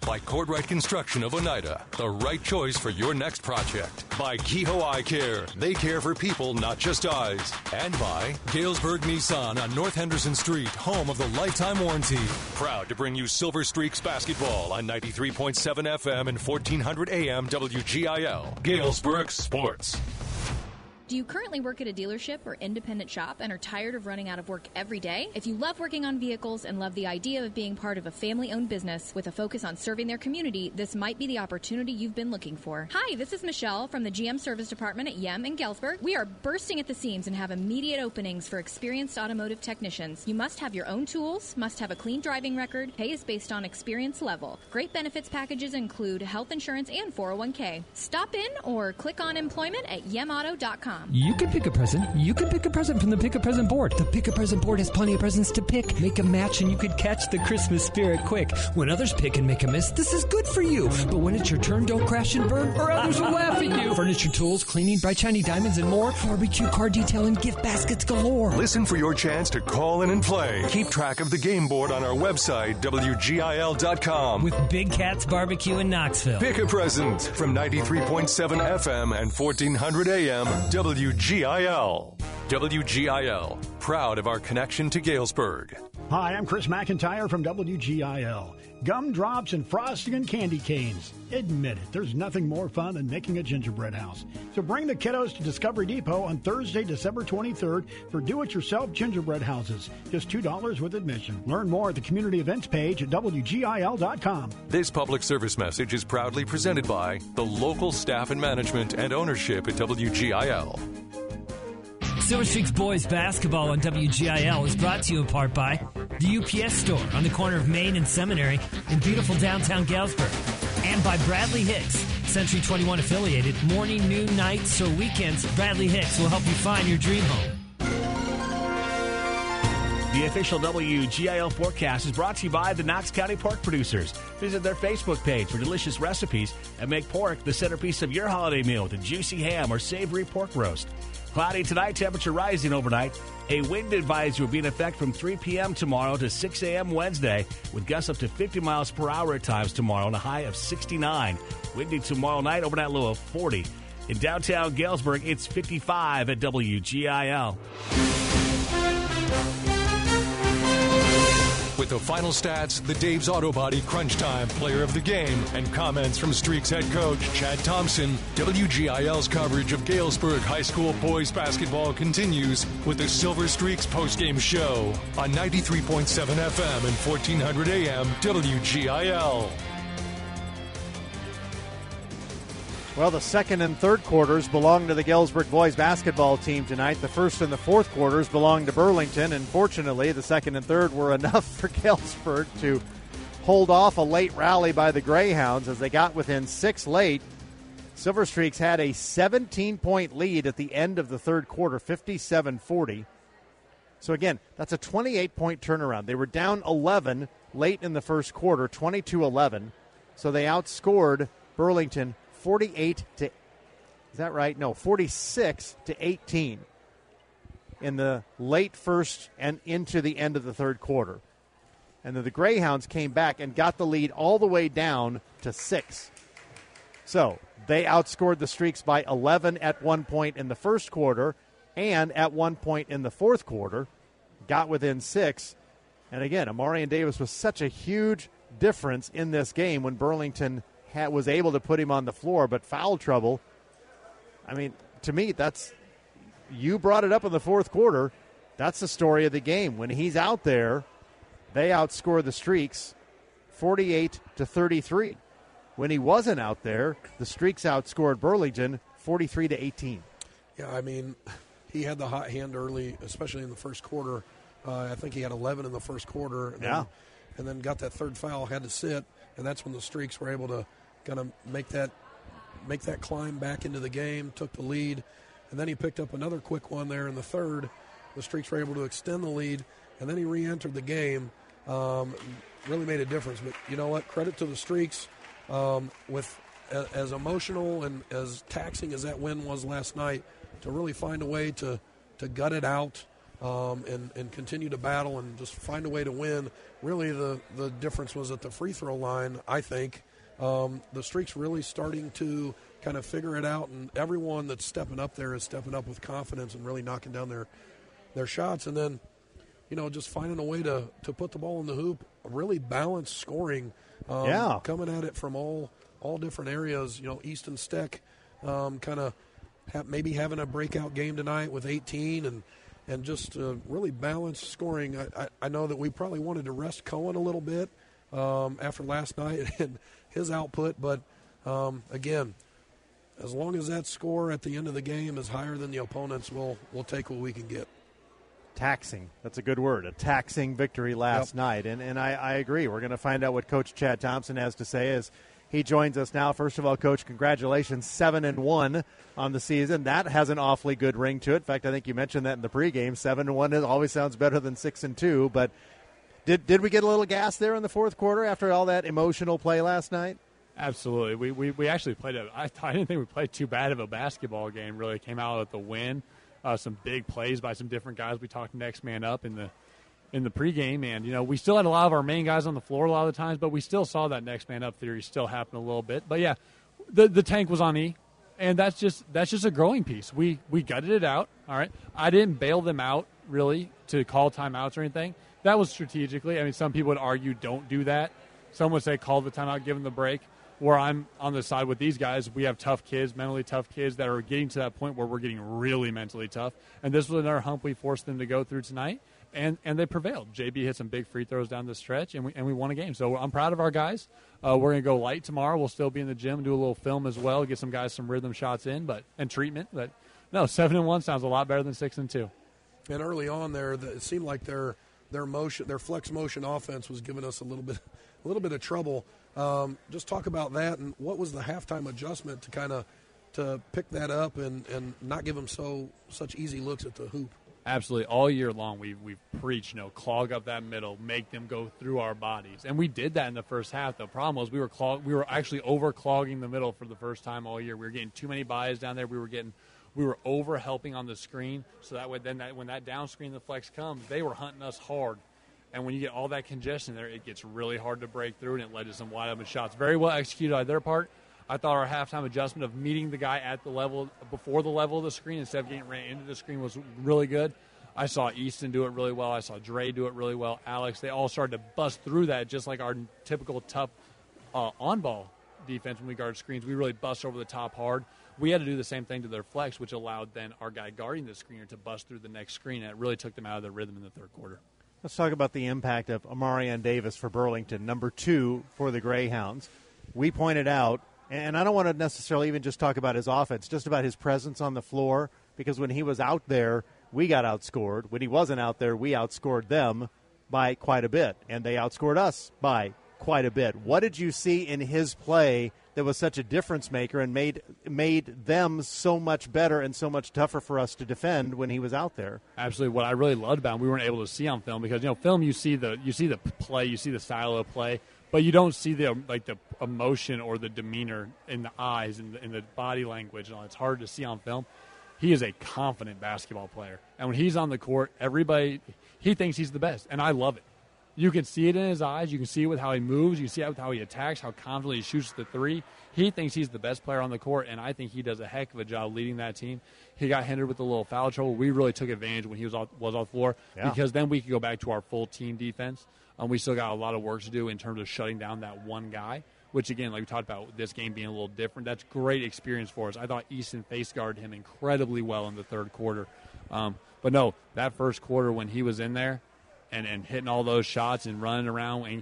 By Cordwright Construction of Oneida, the right choice for your next project. By Kehoe Eye Care, they care for people, not just eyes. And by Galesburg Nissan on North Henderson Street, home of the lifetime warranty. Proud to bring you Silver Streaks basketball on ninety-three point seven F M and fourteen hundred A M W G I L. Galesburg Sports. Do you currently work at a dealership or independent shop and are tired of running out of work every day? If you love working on vehicles and love the idea of being part of a family-owned business with a focus on serving their community, this might be the opportunity you've been looking for. Hi, this is Michelle from the G M Service Department at Yem in Galesburg. We are bursting at the seams and have immediate openings for experienced automotive technicians. You must have your own tools, must have a clean driving record. Pay is based on experience level. Great benefits packages include health insurance and four oh one k. Stop in or click on employment at yem auto dot com. You can pick a present. You can pick a present from the Pick a Present board. The Pick a Present board has plenty of presents to pick. Make a match and you could catch the Christmas spirit quick. When others pick and make a miss, this is good for you. But when it's your turn, don't crash and burn or others will laugh at you. Furniture, tools, cleaning, bright shiny diamonds, and more. Barbecue, car detailing, gift baskets galore. Listen for your chance to call in and play. Keep track of the game board on our website, W G I L dot com. With Big Cat's Barbecue in Knoxville. Pick a present from ninety-three point seven F M and fourteen hundred A M W G I L. W G I L, proud of our connection to Galesburg. Hi, I'm Chris McIntyre from W G I L. Gumdrops and frosting and candy canes. Admit it, there's nothing more fun than making a gingerbread house. So bring the kiddos to Discovery Depot on Thursday, December twenty-third for do-it-yourself gingerbread houses. Just two dollars with admission. Learn more at the community events page at W G I L dot com. This public service message is proudly presented by the local staff and management and ownership at W G I L. Silver Streaks Boys Basketball on W G I L is brought to you in part by the U P S store on the corner of Main and Seminary in beautiful downtown Galesburg, and by Bradley Hicks, Century twenty-one affiliated. Morning, noon, nights, or weekends, Bradley Hicks will help you find your dream home. The official W G I L forecast is brought to you by the Knox County Pork Producers. Visit their Facebook page for delicious recipes and make pork the centerpiece of your holiday meal with a juicy ham or savory pork roast. Cloudy tonight, temperature rising overnight. A wind advisory will be in effect from three p.m. tomorrow to six a.m. Wednesday, with gusts up to fifty miles per hour at times tomorrow and a high of sixty-nine. Windy tomorrow night, overnight low of forty. In downtown Galesburg, it's fifty-five at W G I L. With the final stats, the Dave's Auto Body Crunch Time Player of the Game, and comments from Streaks head coach Chad Thompson, W G I L's coverage of Galesburg High School boys basketball continues with the Silver Streaks postgame show on ninety-three point seven F M and fourteen hundred A M W G I L. Well, the second and third quarters belong to the Galesburg boys basketball team tonight. The first and the fourth quarters belong to Burlington, and fortunately, the second and third were enough for Galesburg to hold off a late rally by the Greyhounds as they got within six late. Silver Streaks had a seventeen-point lead at the end of the third quarter, fifty-seven forty. So again, that's a twenty-eight point turnaround. They were down eleven late in the first quarter, twenty-two eleven. So they outscored Burlington forty-eight to, is that right? No, forty-six to eighteen in the late first and into the end of the third quarter. And then the Greyhounds came back and got the lead all the way down to six. So they outscored the Streaks by eleven at one point in the first quarter and at one point in the fourth quarter, got within six. And again, Amarian Davis was such a huge difference in this game when Burlington had, was able to put him on the floor, but foul trouble. I mean, to me, that's, you brought it up in the fourth quarter. That's the story of the game. When he's out there, they outscore the Streaks forty-eight to thirty-three. When he wasn't out there, the Streaks outscored Burlington forty-three to eighteen. Yeah, I mean, he had the hot hand early, especially in the first quarter. Uh, I think he had eleven in the first quarter. And yeah. Then, and then got that third foul, had to sit, and that's when the Streaks were able to kind of make that make that climb back into the game, took the lead, and then he picked up another quick one there in the third. The Streaks were able to extend the lead, and then he re-entered the game. Um, really made a difference. But you know what? Credit to the Streaks. Um, with a, as emotional and as taxing as that win was last night, to really find a way to, to gut it out um, and, and continue to battle and just find a way to win. Really, the, the difference was at the free throw line, I think. Um, the streak's really starting to kind of figure it out, and everyone that's stepping up there is stepping up with confidence and really knocking down their their shots. And then, you know, just finding a way to, to put the ball in the hoop, really balanced scoring, um, yeah. coming at it from all all different areas. You know, Easton Steck um, kind of ha- maybe having a breakout game tonight with eighteen, and and just uh, really balanced scoring. I, I, I know that we probably wanted to rest Cohen a little bit um, after last night and his output, but um, again, as long as that score at the end of the game is higher than the opponent's, we'll we'll take what we can get. Taxing. That's a good word. A taxing victory last yep. night. And and I, I agree. We're going to find out what Coach Chad Thompson has to say as he joins us now. First of all, Coach, congratulations. Seven and one on the season. That has an awfully good ring to it. In fact, I think you mentioned that in the pregame. Seven and one always sounds better than six and two. But did did we get a little gas there in the fourth quarter after all that emotional play last night? Absolutely. We we, we actually played a I, I didn't think we played too bad of a basketball game, really. Came out with the win. Uh, some big plays by some different guys. We talked next man up in the in the pregame, and you know we still had a lot of our main guys on the floor a lot of the times, but we still saw that next man up theory still happen a little bit. But yeah, the the tank was on E, and that's just that's just a growing piece. We we gutted it out. All right, I didn't bail them out really to call timeouts or anything. That was strategically. I mean, some people would argue don't do that. Some would say call the timeout, give them the break. Where I'm on the side with these guys, we have tough kids, mentally tough kids that are getting to that point where we're getting really mentally tough. And this was another hump we forced them to go through tonight, and, and they prevailed. J B hit some big free throws down the stretch, and we and we won a game. So I'm proud of our guys. Uh, we're going to go light tomorrow. We'll still be in the gym, do a little film as well, get some guys some rhythm shots in, but and treatment. But no, seven and one sounds a lot better than six and two. And early on there, it seemed like their their motion, their flex motion offense was giving us a little bit a little bit of trouble. Um, just talk about that, and what was the halftime adjustment to kind of to pick that up and, and not give them so such easy looks at the hoop? Absolutely. All year long, we've, we've preached, you know, clog up that middle, make them go through our bodies. And we did that in the first half. The problem was we were clog- we were actually over-clogging the middle for the first time all year. We were getting too many buys down there. We were getting we were over-helping on the screen, so that way then that, when that down screen, the flex comes, they were hunting us hard. And when you get all that congestion there, it gets really hard to break through, and it led to some wide-open shots. Very well executed on their part. I thought our halftime adjustment of meeting the guy at the level, before the level of the screen instead of getting ran into the screen was really good. I saw Easton do it really well. I saw Dre do it really well. Alex, they all started to bust through that, just like our typical tough uh, on-ball defense when we guard screens. We really bust over the top hard. We had to do the same thing to their flex, which allowed then our guy guarding the screener to bust through the next screen, and it really took them out of their rhythm in the third quarter. Let's talk about the impact of Amarian Davis for Burlington, number two for the Greyhounds. We pointed out, and I don't want to necessarily even just talk about his offense, just about his presence on the floor, because when he was out there, we got outscored. When he wasn't out there, we outscored them by quite a bit, and they outscored us by quite a bit. What did you see in his play that was such a difference maker and made made them so much better and so much tougher for us to defend when he was out there? Absolutely. What I really loved about him, we weren't able to see on film because, you know, film you see the you see the play, you see the style of play, but you don't see the like the emotion or the demeanor in the eyes and the, in the body language. And all. It's hard to see on film. He is a confident basketball player, and when he's on the court, everybody he thinks he's the best, and I love it. You can see it in his eyes. You can see it with how he moves. You can see it with how he attacks, how confidently he shoots the three. He thinks he's the best player on the court, and I think he does a heck of a job leading that team. He got hindered with a little foul trouble. We really took advantage when he was off, was on the floor yeah. because then we could go back to our full team defense. Um, we still got a lot of work to do in terms of shutting down that one guy, which, again, like we talked about, this game being a little different. That's great experience for us. I thought Easton face guarded him incredibly well in the third quarter. Um, but, no, that first quarter when he was in there, And, and hitting all those shots and running around. And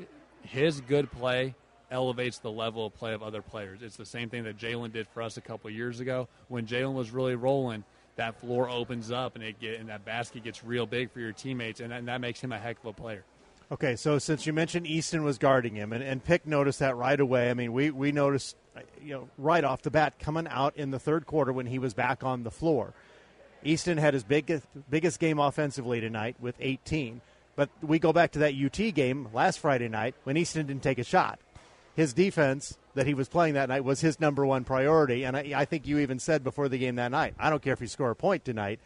his good play elevates the level of play of other players. It's the same thing that Jalen did for us a couple of years ago. When Jalen was really rolling, that floor opens up and it get and that basket gets real big for your teammates, and, and that makes him a heck of a player. Okay, so since you mentioned Easton was guarding him, and, and Pick noticed that right away. I mean, we, we noticed, you know, right off the bat coming out in the third quarter when he was back on the floor. Easton had his biggest biggest game offensively tonight with eighteen. But we go back to that U T game last Friday night when Easton didn't take a shot. His defense that he was playing that night was his number one priority. And I, I think you even said before the game that night, I don't care if you score a point tonight.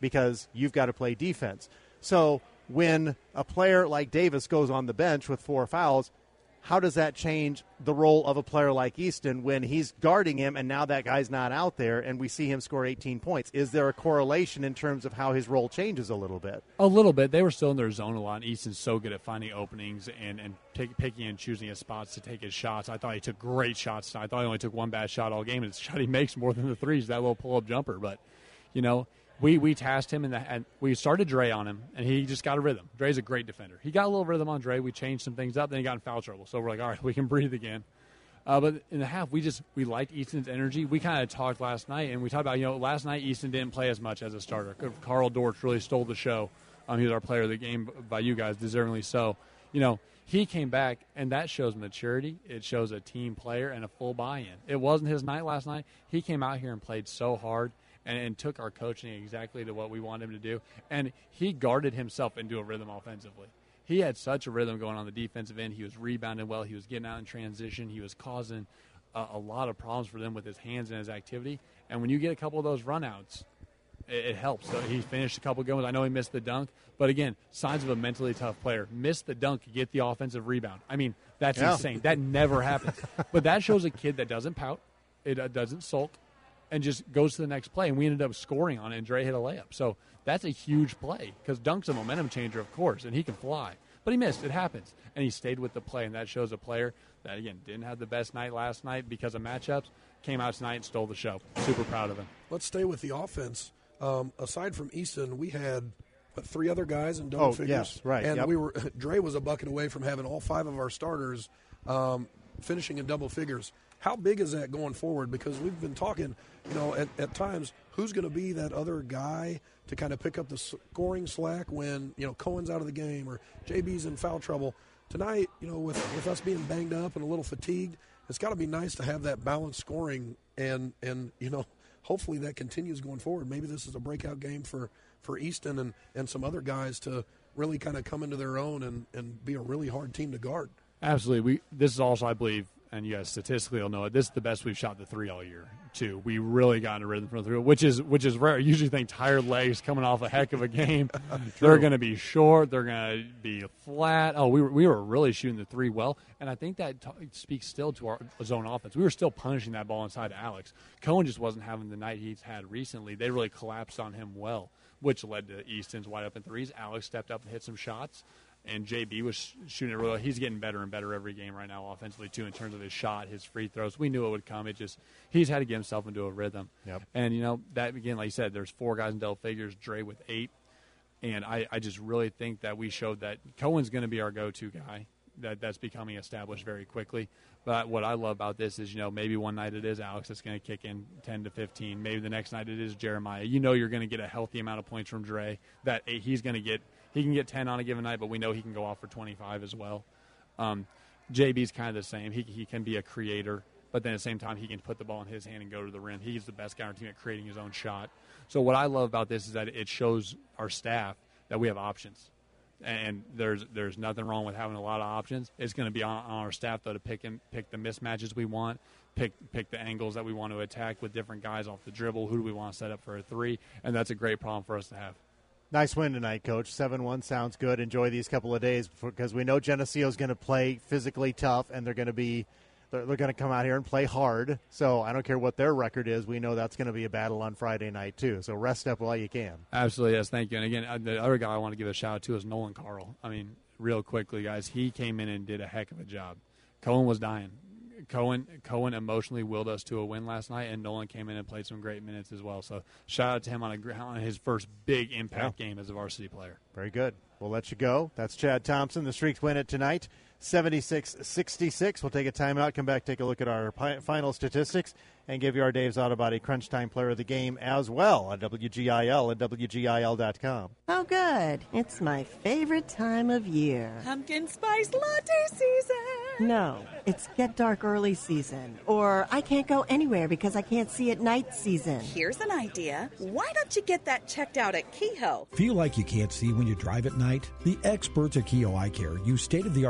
because you've got to play defense. So when a player like Davis goes on the bench with four fouls, how does that change the role of a player like Easton when he's guarding him and now that guy's not out there and we see him score eighteen points? Is there a correlation in terms of how his role changes a little bit? A little bit. They were still in their zone a lot, and Easton's so good at finding openings and, and take, picking and choosing his spots to take his shots. I thought he took great shots. I thought he only took one bad shot all game, and it's the shot he makes more than the threes, that little pull-up jumper. But, you know, We we tasked him, in the, and we started Dre on him, and he just got a rhythm. Dre's a great defender. He got a little rhythm on Dre. We changed some things up. Then he got in foul trouble. So we're like, all right, we can breathe again. Uh, but in the half, we just we liked Easton's energy. We kind of talked last night, and we talked about, you know, last night Easton didn't play as much as a starter. Carl Dortch really stole the show. Um, he was our player of the game by you guys, deservingly so. You know, he came back, and that shows maturity. It shows a team player and a full buy-in. It wasn't his night last night. He came out here and played so hard. And, and took our coaching exactly to what we wanted him to do. And he guarded himself into a rhythm offensively. He had such a rhythm going on the defensive end. He was rebounding well. He was getting out in transition. He was causing a, a lot of problems for them with his hands and his activity. And when you get a couple of those runouts, it, it helps. So he finished a couple of good ones. I know he missed the dunk. But, again, signs of a mentally tough player. Miss the dunk, get the offensive rebound. I mean, that's yeah. insane. That never happens. But that shows a kid that doesn't pout. It uh, doesn't sulk. And just goes to the next play. And we ended up scoring on it, and Dre hit a layup. So that's a huge play because Dunk's a momentum changer, of course, and he can fly. But he missed. It happens. And he stayed with the play, and that shows a player that, again, didn't have the best night last night because of matchups, came out tonight and stole the show. Super proud of him. Let's stay with the offense. Um, aside from Easton, we had, what, three other guys in double oh, figures? Yes, right. And yep. we were Dre was a bucket away from having all five of our starters um, finishing in double figures. How big is that going forward? Because we've been talking, you know, at, at times, who's going to be that other guy to kind of pick up the scoring slack when, you know, Cohen's out of the game or J B's in foul trouble. Tonight, you know, with, with us being banged up and a little fatigued, it's got to be nice to have that balanced scoring and, and you know, hopefully that continues going forward. Maybe this is a breakout game for, for Easton and, and some other guys to really kind of come into their own and, and be a really hard team to guard. Absolutely. We This is also, I believe, and you guys statistically will know it, this is the best we've shot the three all year, too. We really got in a rhythm from the three, which is which is rare. I usually think tired legs coming off a heck of a game. They're going to be short. They're going to be flat. Oh, we were, we were really shooting the three well, and I think that t- speaks still to our zone offense. We were still punishing that ball inside Alex. Cohen just wasn't having the night he's had recently. They really collapsed on him well, which led to Easton's wide open threes. Alex stepped up and hit some shots. And J B was shooting it really well. He's getting better and better every game right now offensively, too, in terms of his shot, his free throws. We knew it would come. It just he's had to get himself into a rhythm. Yep. And, you know, that, again, like you said, there's four guys in double figures, Dre with eight. And I, I just really think that we showed that Cohen's going to be our go-to guy. That That's becoming established very quickly. But what I love about this is, you know, maybe one night it is Alex that's going to kick in ten to fifteen. Maybe the next night it is Jeremiah. You know you're going to get a healthy amount of points from Dre. That he's going to get – He can get ten on a given night, but we know he can go off for twenty-five as well. Um, J B's kind of the same. He he can be a creator, but then at the same time he can put the ball in his hand and go to the rim. He's the best guy on our team at creating his own shot. So what I love about this is that it shows our staff that we have options. And there's there's nothing wrong with having a lot of options. It's going to be on, on our staff, though, to pick and pick the mismatches we want, pick pick the angles that we want to attack with different guys off the dribble. Who do we want to set up for a three? And that's a great problem for us to have. Nice win tonight, Coach. seven one sounds good. Enjoy these couple of days because we know Geneseo is going to play physically tough, and they're going to be they're, they're going to come out here and play hard. So I don't care what their record is. We know that's going to be a battle on Friday night too. So rest up while you can. Absolutely, yes. Thank you. And again, the other guy I want to give a shout out to is Nolan Carl. I mean, real quickly, guys, he came in and did a heck of a job. Cohen was dying. Cohen Cohen emotionally willed us to a win last night, and Nolan came in and played some great minutes as well. So shout out to him on, a, on his first big impact yeah. game as a varsity player. Very good. We'll let you go. That's Chad Thompson. The Streaks win it tonight, seventy-six sixty-six. We'll take a timeout, come back, take a look at our pi- final statistics, and give you our Dave's Auto Body Crunch Time Player of the Game as well on W G I L and W G I L dot com. Oh, good. It's my favorite time of year. Pumpkin spice latte season. No, it's get dark early season, or I can't go anywhere because I can't see at night season. Here's an idea. Why don't you get that checked out at Kehoe? Feel like you can't see when you drive at night? The experts at Kehoe Eye Care use state-of-the-art technology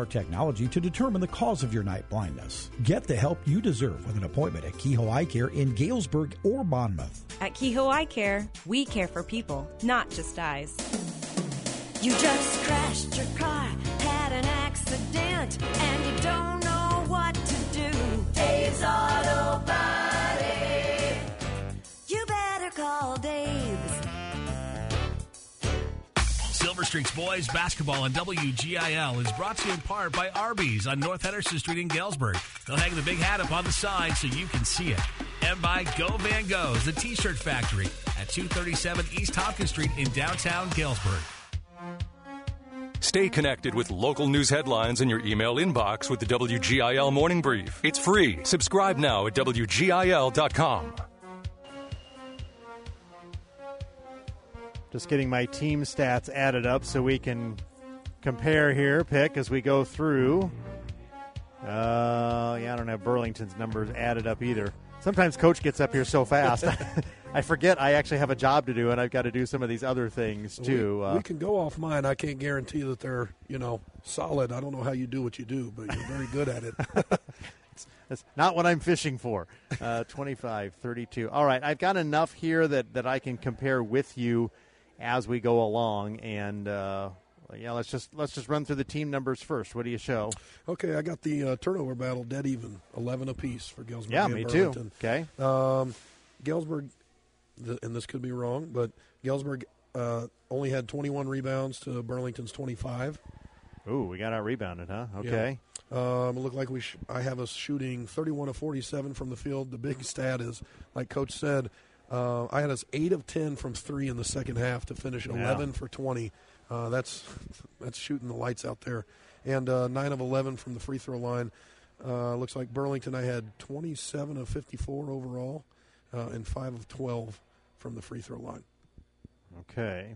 technology to determine the cause of your night blindness. Get the help you deserve with an appointment at Kehoe Eye Care in Galesburg or Monmouth. At Kehoe Eye Care, we care for people, not just eyes. You just crashed your car, had an accident, and you don't know what to do. Dave's Auto Body. You better call Dave's. Silver Streaks Boys Basketball on W G I L is brought to you in part by Arby's on North Henderson Street in Galesburg. They'll hang the big hat up on the side so you can see it. And by Go Van Go's, the T-shirt factory at two thirty-seven East Tompkins Street in downtown Galesburg. Stay connected with local news headlines in your email inbox with the W G I L Morning Brief. It's free. Subscribe now at W G I L dot com. Just getting my team stats added up so we can compare here, pick as we go through. Uh, yeah, I don't have Burlington's numbers added up either. Sometimes Coach gets up here so fast, I forget I actually have a job to do, and I've got to do some of these other things too. We, uh, we can go off mine. I can't guarantee that they're, you know, solid. I don't know how you do what you do, but you're very good at it. That's not what I'm fishing for. Uh, twenty-five, thirty-two. All right, I've got enough here that, that I can compare with you as we go along, and uh, yeah, let's just let's just run through the team numbers first. What do you show? Okay, I got the uh, turnover battle dead even, eleven apiece for Galesburg. Yeah, and me Burlington. too. Okay, um, Galesburg, the, and this could be wrong, but Galesburg uh, only had twenty-one rebounds to Burlington's twenty-five. Ooh, we got out rebounded, huh? Okay. Yeah. Um, it looked like we. Sh- I have us shooting thirty-one of forty-seven from the field. The big stat is, like Coach said. Uh, I had us eight of ten from three in the second half to finish at eleven yeah. for twenty. Uh, that's that's shooting the lights out there. And uh, nine of eleven from the free throw line. Uh, looks like Burlington, I had twenty-seven of fifty-four overall uh, and five of twelve from the free throw line. Okay.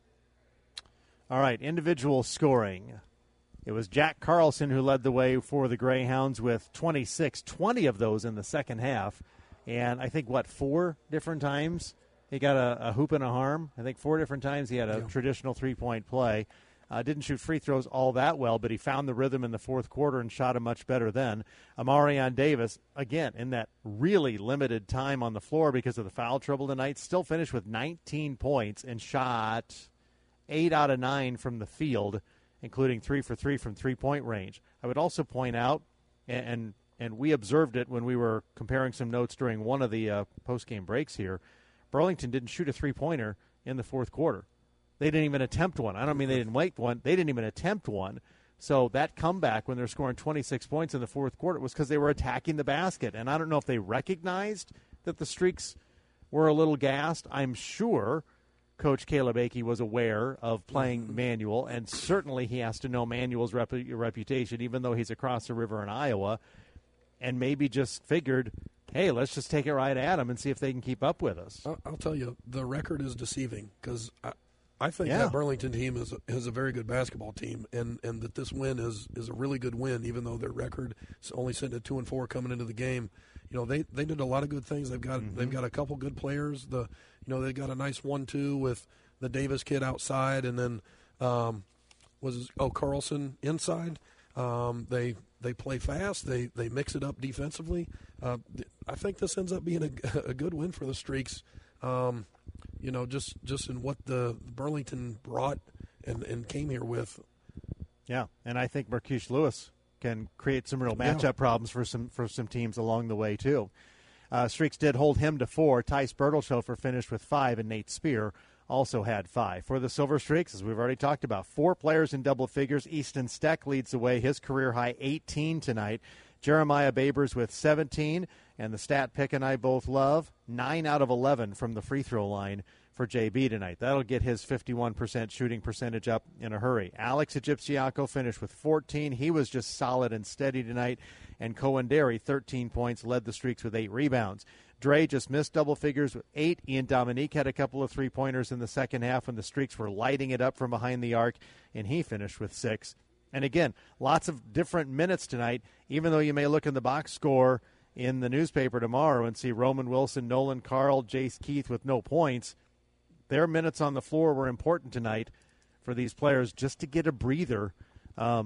All right, individual scoring. It was Jack Carlson who led the way for the Greyhounds with twenty-six, twenty of those in the second half. And I think, what, four different times he got a, a hoop and a harm? I think four different times he had a yeah. traditional three-point play. Uh, didn't shoot free throws all that well, but he found the rhythm in the fourth quarter and shot him much better then. Amarion Davis, again, in that really limited time on the floor because of the foul trouble tonight, still finished with nineteen points and shot eight out of nine from the field, including three for three from three-point range. I would also point out, and, and and we observed it when we were comparing some notes during one of the uh, post-game breaks here, Burlington didn't shoot a three-pointer in the fourth quarter. They didn't even attempt one. I don't mean they didn't make one. They didn't even attempt one. So that comeback when they're scoring twenty-six points in the fourth quarter was because they were attacking the basket. And I don't know if they recognized that the streaks were a little gassed. I'm sure Coach Caleb Akey was aware of playing Manual, and certainly he has to know Manual's rep- reputation, even though he's across the river in Iowa, and maybe just figured, hey, let's just take it right at them and see if they can keep up with us. I'll tell you, the record is deceiving because I, I think yeah. that Burlington team is a, is a very good basketball team, and, and that this win is, is a really good win, even though their record is only sitting at two and four coming into the game. You know, they, they did a lot of good things. They've got mm-hmm. they've got a couple good players. The you know they got a nice one two with the Davis kid outside, and then um, was oh Carlson inside. Um, they they play fast. They they mix it up defensively. Uh, I think this ends up being a, a good win for the Streaks. Um, you know, just just in what the Burlington brought and, and came here with. Yeah, and I think Marquise Lewis can create some real matchup yeah. problems for some for some teams along the way too. Uh, Streaks did hold him to four. Tice Bertelshofer finished with five, and Nate Spear also had five. For the Silver Streaks, as we've already talked about, four players in double figures. Easton Steck leads the way, his career-high eighteen tonight. Jeremiah Babers with seventeen, and the stat pick and I both love, nine out of eleven from the free throw line for J B tonight. That'll get his fifty-one percent shooting percentage up in a hurry. Alex Egyptiaco finished with fourteen. He was just solid and steady tonight. And Cohen Derry, thirteen points, led the Streaks with eight rebounds. Dre just missed double figures with eight. Ian Dominique had a couple of three-pointers in the second half when the Streaks were lighting it up from behind the arc, and he finished with six. And again, lots of different minutes tonight, even though you may look in the box score in the newspaper tomorrow and see Roman Wilson, Nolan Carl, Jace Keith with no points. Their minutes on the floor were important tonight for these players just to get a breather um,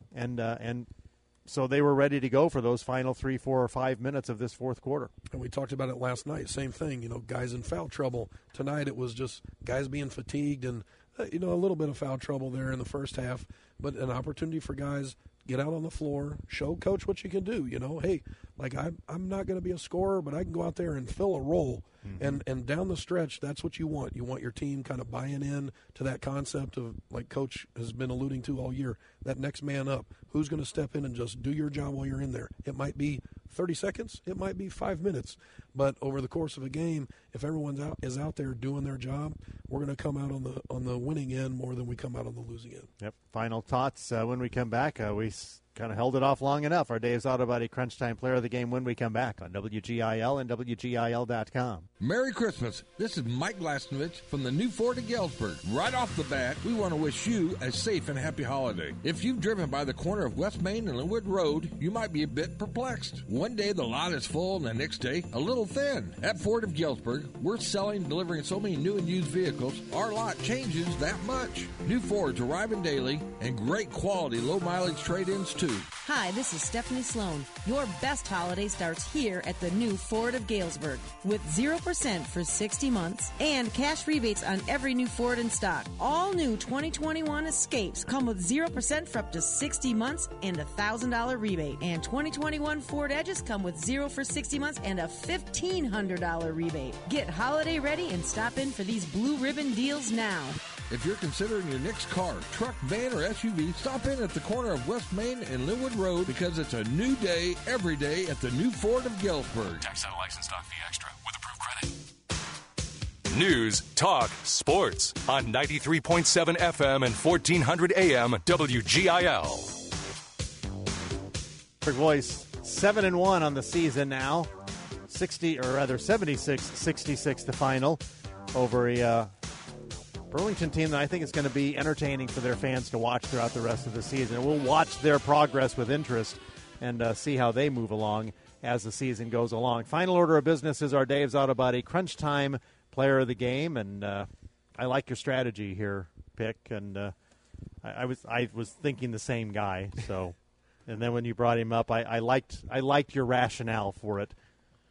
and uh, and so they were ready to go for those final three, four, or five minutes of this fourth quarter. And we talked about it last night. Same thing, you know, guys in foul trouble. Tonight it was just guys being fatigued and, uh, you know, a little bit of foul trouble there in the first half, but an opportunity for guys get out on the floor, show coach what you can do. You know, hey, like I'm, I'm not going to be a scorer, but I can go out there and fill a role. Mm-hmm. And and down the stretch, that's what you want. You want your team kind of buying in to that concept of, like Coach has been alluding to all year, that next man up. Who's going to step in and just do your job while you're in there? It might be thirty seconds. It might be five minutes. But over the course of a game, if everyone's out is out there doing their job, we're going to come out on the on the winning end more than we come out on the losing end. Yep. Final thoughts uh, when we come back. Uh, we s- kind of held it off long enough. Our Dave's Auto Body Crunch Time Player of the Game when we come back on W G I L and W G I L dot com. Merry Christmas. This is Mike Glasnovich from the new Ford of Galesburg. Right off the bat, we want to wish you a safe and happy holiday. If you've driven by the corner of West Main and Linwood Road, you might be a bit perplexed. One day the lot is full and the next day a little thin. At Ford of Galesburg, we're selling and delivering so many new and used vehicles, our lot changes that much. New Fords arriving daily and great quality low mileage trade-ins too. Hi, this is Stephanie Sloan. Your best holiday starts here at the new Ford of Galesburg with zero percent for sixty months and cash rebates on every new Ford in stock. All new twenty twenty-one Escapes come with zero percent for up to sixty months and a one thousand dollars rebate. And twenty twenty-one Ford Edges come with zero for sixty months and a fifteen hundred dollars rebate. Get holiday ready and stop in for these blue ribbon deals now. If you're considering your next car, truck, van, or S U V, stop in at the corner of West Main and Linwood Road because it's a new day every day at the new Ford of Galesburg. Tax out license stock fee extra with approved credit. News, talk, sports on ninety-three point seven F M and fourteen hundred A M W G I L. Voice seven and one on the season now, sixty or rather seventy-six sixty-six the final over a uh, Burlington team that I think is going to be entertaining for their fans to watch throughout the rest of the season. And we'll watch their progress with interest and uh, see how they move along as the season goes along. Final order of business is our Dave's Auto Body Crunch Time Player of the Game, and uh, I like your strategy here, Pick. And uh, I, I was I was thinking the same guy. So, and then when you brought him up, I, I liked I liked your rationale for it.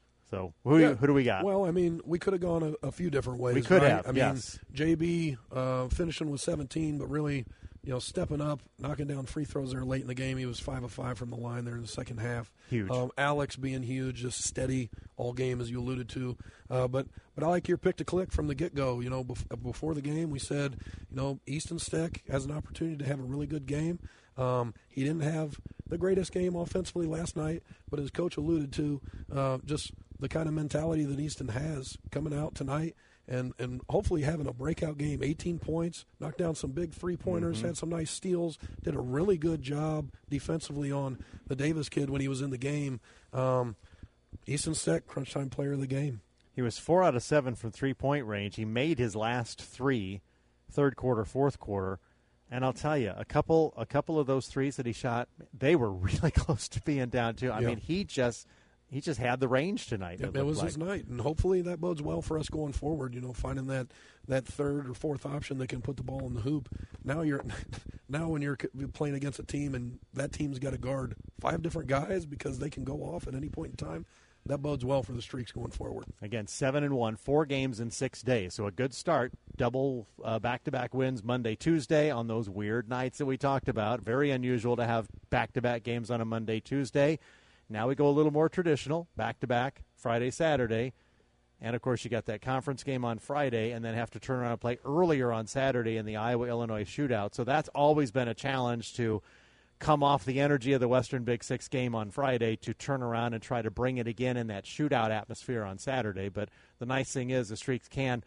So who yeah. who do we got? Well, I mean, we could have gone a, a few different ways. We could right? have. I mean, yes. J B uh, finishing with seventeen, but really, you know, stepping up, knocking down free throws there late in the game. He was five of five from the line there in the second half. Huge. Um, Alex being huge, just steady all game as you alluded to. Uh, but but I like your pick to click from the get go. You know, bef- before the game, we said, you know, Easton Steck has an opportunity to have a really good game. Um, he didn't have the greatest game offensively last night, but as Coach alluded to, uh, just the kind of mentality that Easton has coming out tonight and, and hopefully having a breakout game, eighteen points, knocked down some big three-pointers, mm-hmm. had some nice steals, did a really good job defensively on the Davis kid when he was in the game. Um, Easton Steck, crunch time player of the game. He was four out of seven from three-point range. He made his last three, third quarter, fourth quarter. And I'll tell you, a couple a couple of those threes that he shot, they were really close to being down, too. I yeah. mean, he just he just had the range tonight. Yep, it it was like. his night, and hopefully that bodes well for us going forward, you know, finding that, that third or fourth option that can put the ball in the hoop. Now you're now when you're playing against a team and that team's got to guard five different guys because they can go off at any point in time, that bodes well for the streaks going forward. Again, seven and one, four games in six days, so a good start. Double uh, back-to-back wins Monday, Tuesday on those weird nights that we talked about. Very unusual to have back-to-back games on a Monday, Tuesday. Now we go a little more traditional, back-to-back Friday, Saturday. And, of course, you got that conference game on Friday and then have to turn around and play earlier on Saturday in the Iowa-Illinois shootout. So that's always been a challenge to come off the energy of the Western Big Six game on Friday to turn around and try to bring it again in that shootout atmosphere on Saturday. But the nice thing is the Streaks can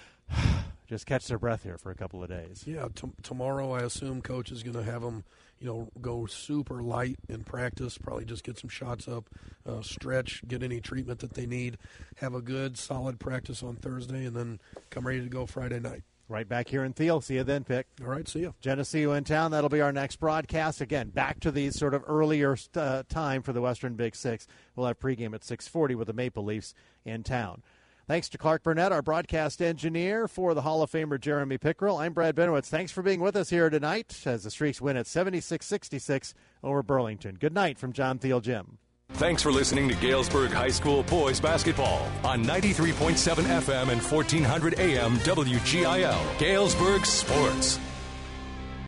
just catch their breath here for a couple of days. Yeah, t- tomorrow I assume Coach is going to have them, you know, go super light in practice, probably just get some shots up, uh, stretch, get any treatment that they need, have a good, solid practice on Thursday, and then come ready to go Friday night. Right back here in Thiel. See you then, Pick. All right, see you. Geneseo in town. That'll be our next broadcast. Again, back to the sort of earlier uh, time for the Western Big Six. We'll have pregame at six forty with the Maple Leafs in town. Thanks to Clark Burnett, our broadcast engineer, for the Hall of Famer Jeremy Pickrell. I'm Brad Benowitz. Thanks for being with us here tonight as the Streaks win at seventy-six sixty-six over Burlington. Good night from John Thiel Gym. Thanks for listening to Galesburg High School boys basketball on ninety-three point seven F M and fourteen hundred A M W G I L. Galesburg Sports.